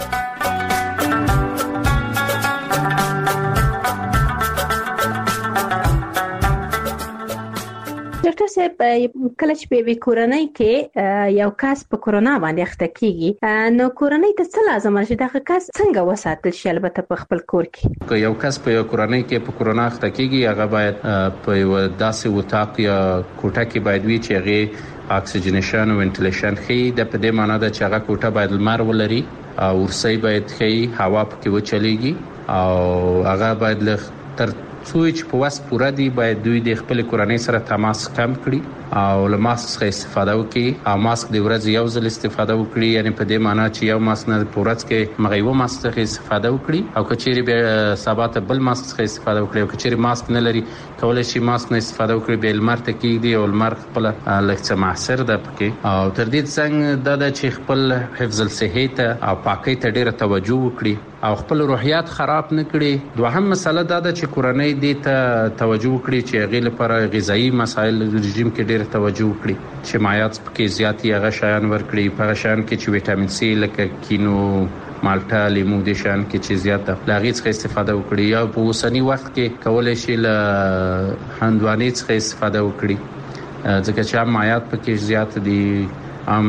ډاکټر صاحب، کله چې په کورنۍ کې یو کس په کورونا باندې اخته کیږي، نو کورنۍ ته څه لازم شي دغه کس څنګه وساتل شي؟ البته په خپل کور کې که یو کس په کورنۍ کې په کورونا اخته کیږي، هغه باید په یو داسې وطاق یا کوټه کې باید وي چې هغه اکسیجنیشن او وینټیلیشن خي. د په دې معنی ده چې هغه کوټه باید لمر ولري او ورسي باید خي، هوا پکې وچلېږي او هغه باید له تر څو چې په واس پوره دی باید دوی د خپل کورنۍ سره تماس کم کړي او له ماسک څخه استفاده وکړي او ماسک د ورځې یو ځل استفاده وکړي. یعنی په دې معنی چې یو ماسک نه په ورځ کې مغیو ماسک څخه استفاده وکړي او کچېری به سبا ته بل ماسک څخه استفاده وکړي او کچېری ماسک نه لري کولای شي ماسک نه استفاده وکړي به لمر ته کېږي او لمر خپل لکه معاصر ده پکې او تر دې څنګه د چې خپل حفظ الصحه ته او پاکۍ ته ډیره توجه وکړي او خپل روحیات خراب نه کړي. دوهم مسله دا ده چې کورنۍ دې ته توجه وکړي چې غیر لپاره غذایی مسایل رژیم کې ډېر توجه وکړي چې مایعات پکې زیاتی هغه شیان ورکړي، په شیان کې چې وټامین سي لکه کینو، مالټا، لیمو د شیان کې چې زیات ده لاغي څخه استفاده وکړي یا په اوسنی وخت کې کولای شي له هندوانې څخه استفاده وکړي ځکه چې مایعات پکې زیات دي، ام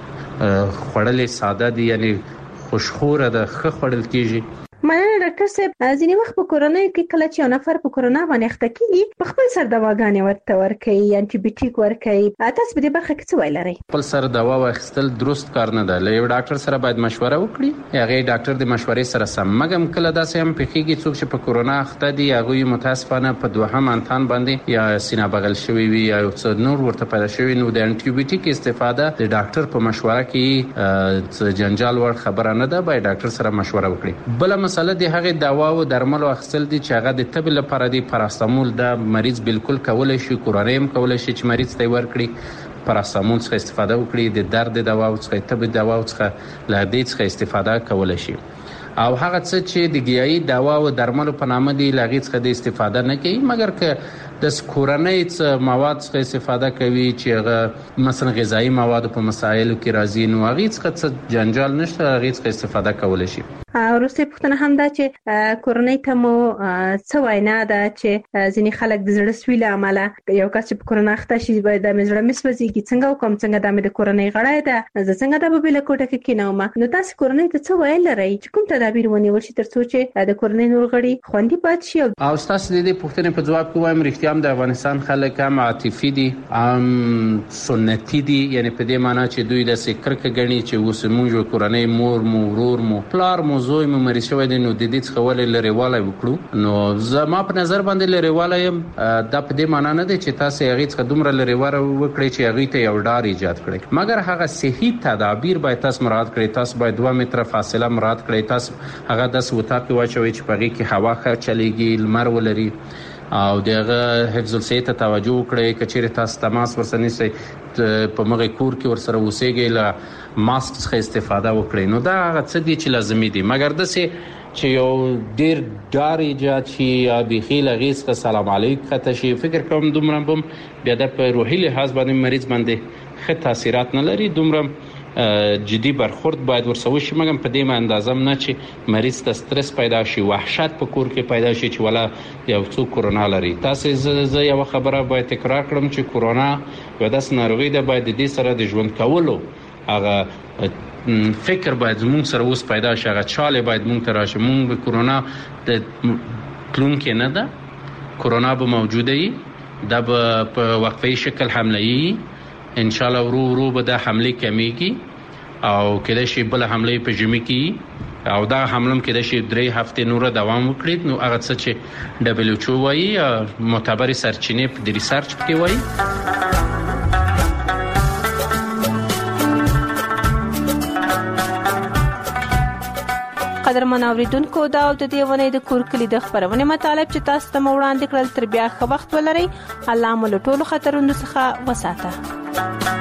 خړلې ساده دي، یعنی خوشخوره ده، ښه خوړل کیږي. مننه ډاکټر صاحب. ځینې وخت په کورنۍ کې کله چې یو نفر په کورونا باندې اخته کیږي، په خپل سر دواګانې ورته ورکوي، انټي بیوټیک ورکوي. تاسو په دې برخه کې څه ویل لرئ؟ خپل سر دوا واخیستل درست کار نه ده. له یو ډاکټر سره باید مشوره وکړي، هغه ډاکټر د مشورې سره سم. مګم کله داسې هم پیخیږي څوک چې په کورونا اخته دي هغه متاسفانه په دوهم انتان باندې یا سینه بغل شوی وي یا څه نور ورته پیدا شوی، نو د انټي بیوټیک استفاده د ډاکټر په مشوره کې جنجال ور خبره نه ده، باید ډاکټر سره مشوره وکړي. بل مسله د هغه دوا او درمل اخیستل دي چې هغه د طب لپاره دي. پاراسټامول د مریض بالکل کولای شي، کورانیم کولای شي چې مریض ته ورکړي، پاراسټامول څخه استفاده وکړي، د درد دوا او څخه طب دوا او څخه لا دې څخه استفاده کولای شي. او هغه څه چې د ګیايي دوا او درمل په نامه دي لاغي څخه د استفاده نه کوي، مګر که د کورنۍ څخه مواد څخه استفاده کوي چې هغه مثلا غذایی مواد په مسایلو کې راځي، نو هغه څخه جنجال نشته، هغه څخه استفاده کولای شي. وروسته پوښتنه هم دا چې کورنۍ ته مو څه وینا ده چې ځینې خلک د زړه سوي له امله یو کس چې په کورونا اخته شي باید د زړه مسوځيږي، څنګه وکم څنګه د مې د کورنۍ غړای ده زه څنګه د بل کوټه کې کینوم. نو تاسو کورنۍ ته څه ویل لرئ چې کوم تدابیر ونیول شي ترڅو چې د کورنۍ نور غړي خوندي پاتې شي؟ او تاسو د دې پوښتنې په جواب کې وایم رښتیا هم د افغانستان خلک هم عاطفي دي، هم سنتي دي، یعنی په دې معنی چې دوی د سکر کې غني چې اوس موږ کورنۍ مور مو ورور مو پلار مو زوی مو مریض شوی دی، نو د دې څخه ولې لري والی وکړو. نو زما په نظر باندې لري والی دا په دې معنی نه دی چې تاسو هغه څخه دومره لري وره وکړي چې هغه ته یو ډار ایجاد کړي، مګر هغه صحیح تدابیر باید تاسو مراعات کړئ. تاسو باید دوه متره فاصله مراعات کړئ، تاسو هغه د سوتاق واچوي چې په هغه کې هوا ښه چلیږي، لمر ولري او دغه حفظ الصحه ته توجه وکړئ. کچېره تاسو تماس ورسره نیسئ په مغه کور کې ورسره اوسېږئ، له ماسک څخه استفاده وکړئ. نو دا هغه څه دي چې لازمي دي، مګر دسه چې یو ډیر ډار ایجاد شي یا بخیل غیس کا سلام علیک خطه شي، فکر کوم دومره بم بیا د په روحي لحاظ باندې مریض باندې ښه تاثیرات نه لري، دومره جدي برخورد باید ورسوي شي. مګم په دې اندازم نه چې مریض ته سټرس پیدا شي، وحشت په کور کې پیدا شي چې ولا یو څوک کورونا لري. تاسو زه یو خبره باید تکرار کړم چې کورونا یو داسې ناروغي ده، باید د دې سره د ژوند کولو هغه فکر باید زموږ سره اوس پیدا شي، هغه چاله باید موږ ته راشي. موږ به کورونا د پلون کې نه ده، کورونا به موجوده وي، دا به په وقفي شکل حمله وي، ان شاء الله ورو ورو به د حمله کمیږي او کله شي بل حمله په جمی کې او دا حمله کې د شي درې هفته نور دوام وکړي. نو هغه څه چې دبليو ایچ او وايي معتبر سرچینې په ریسرچ کې وايي. قدرمن اوریدونکو دا او د دې ونې د کور کلی د خبرونه مطالب چې تاسو ته وړاندې کړل تر بیا ښه وخت ولرئ. الله مو له ټولو خطرونو څخه وساته.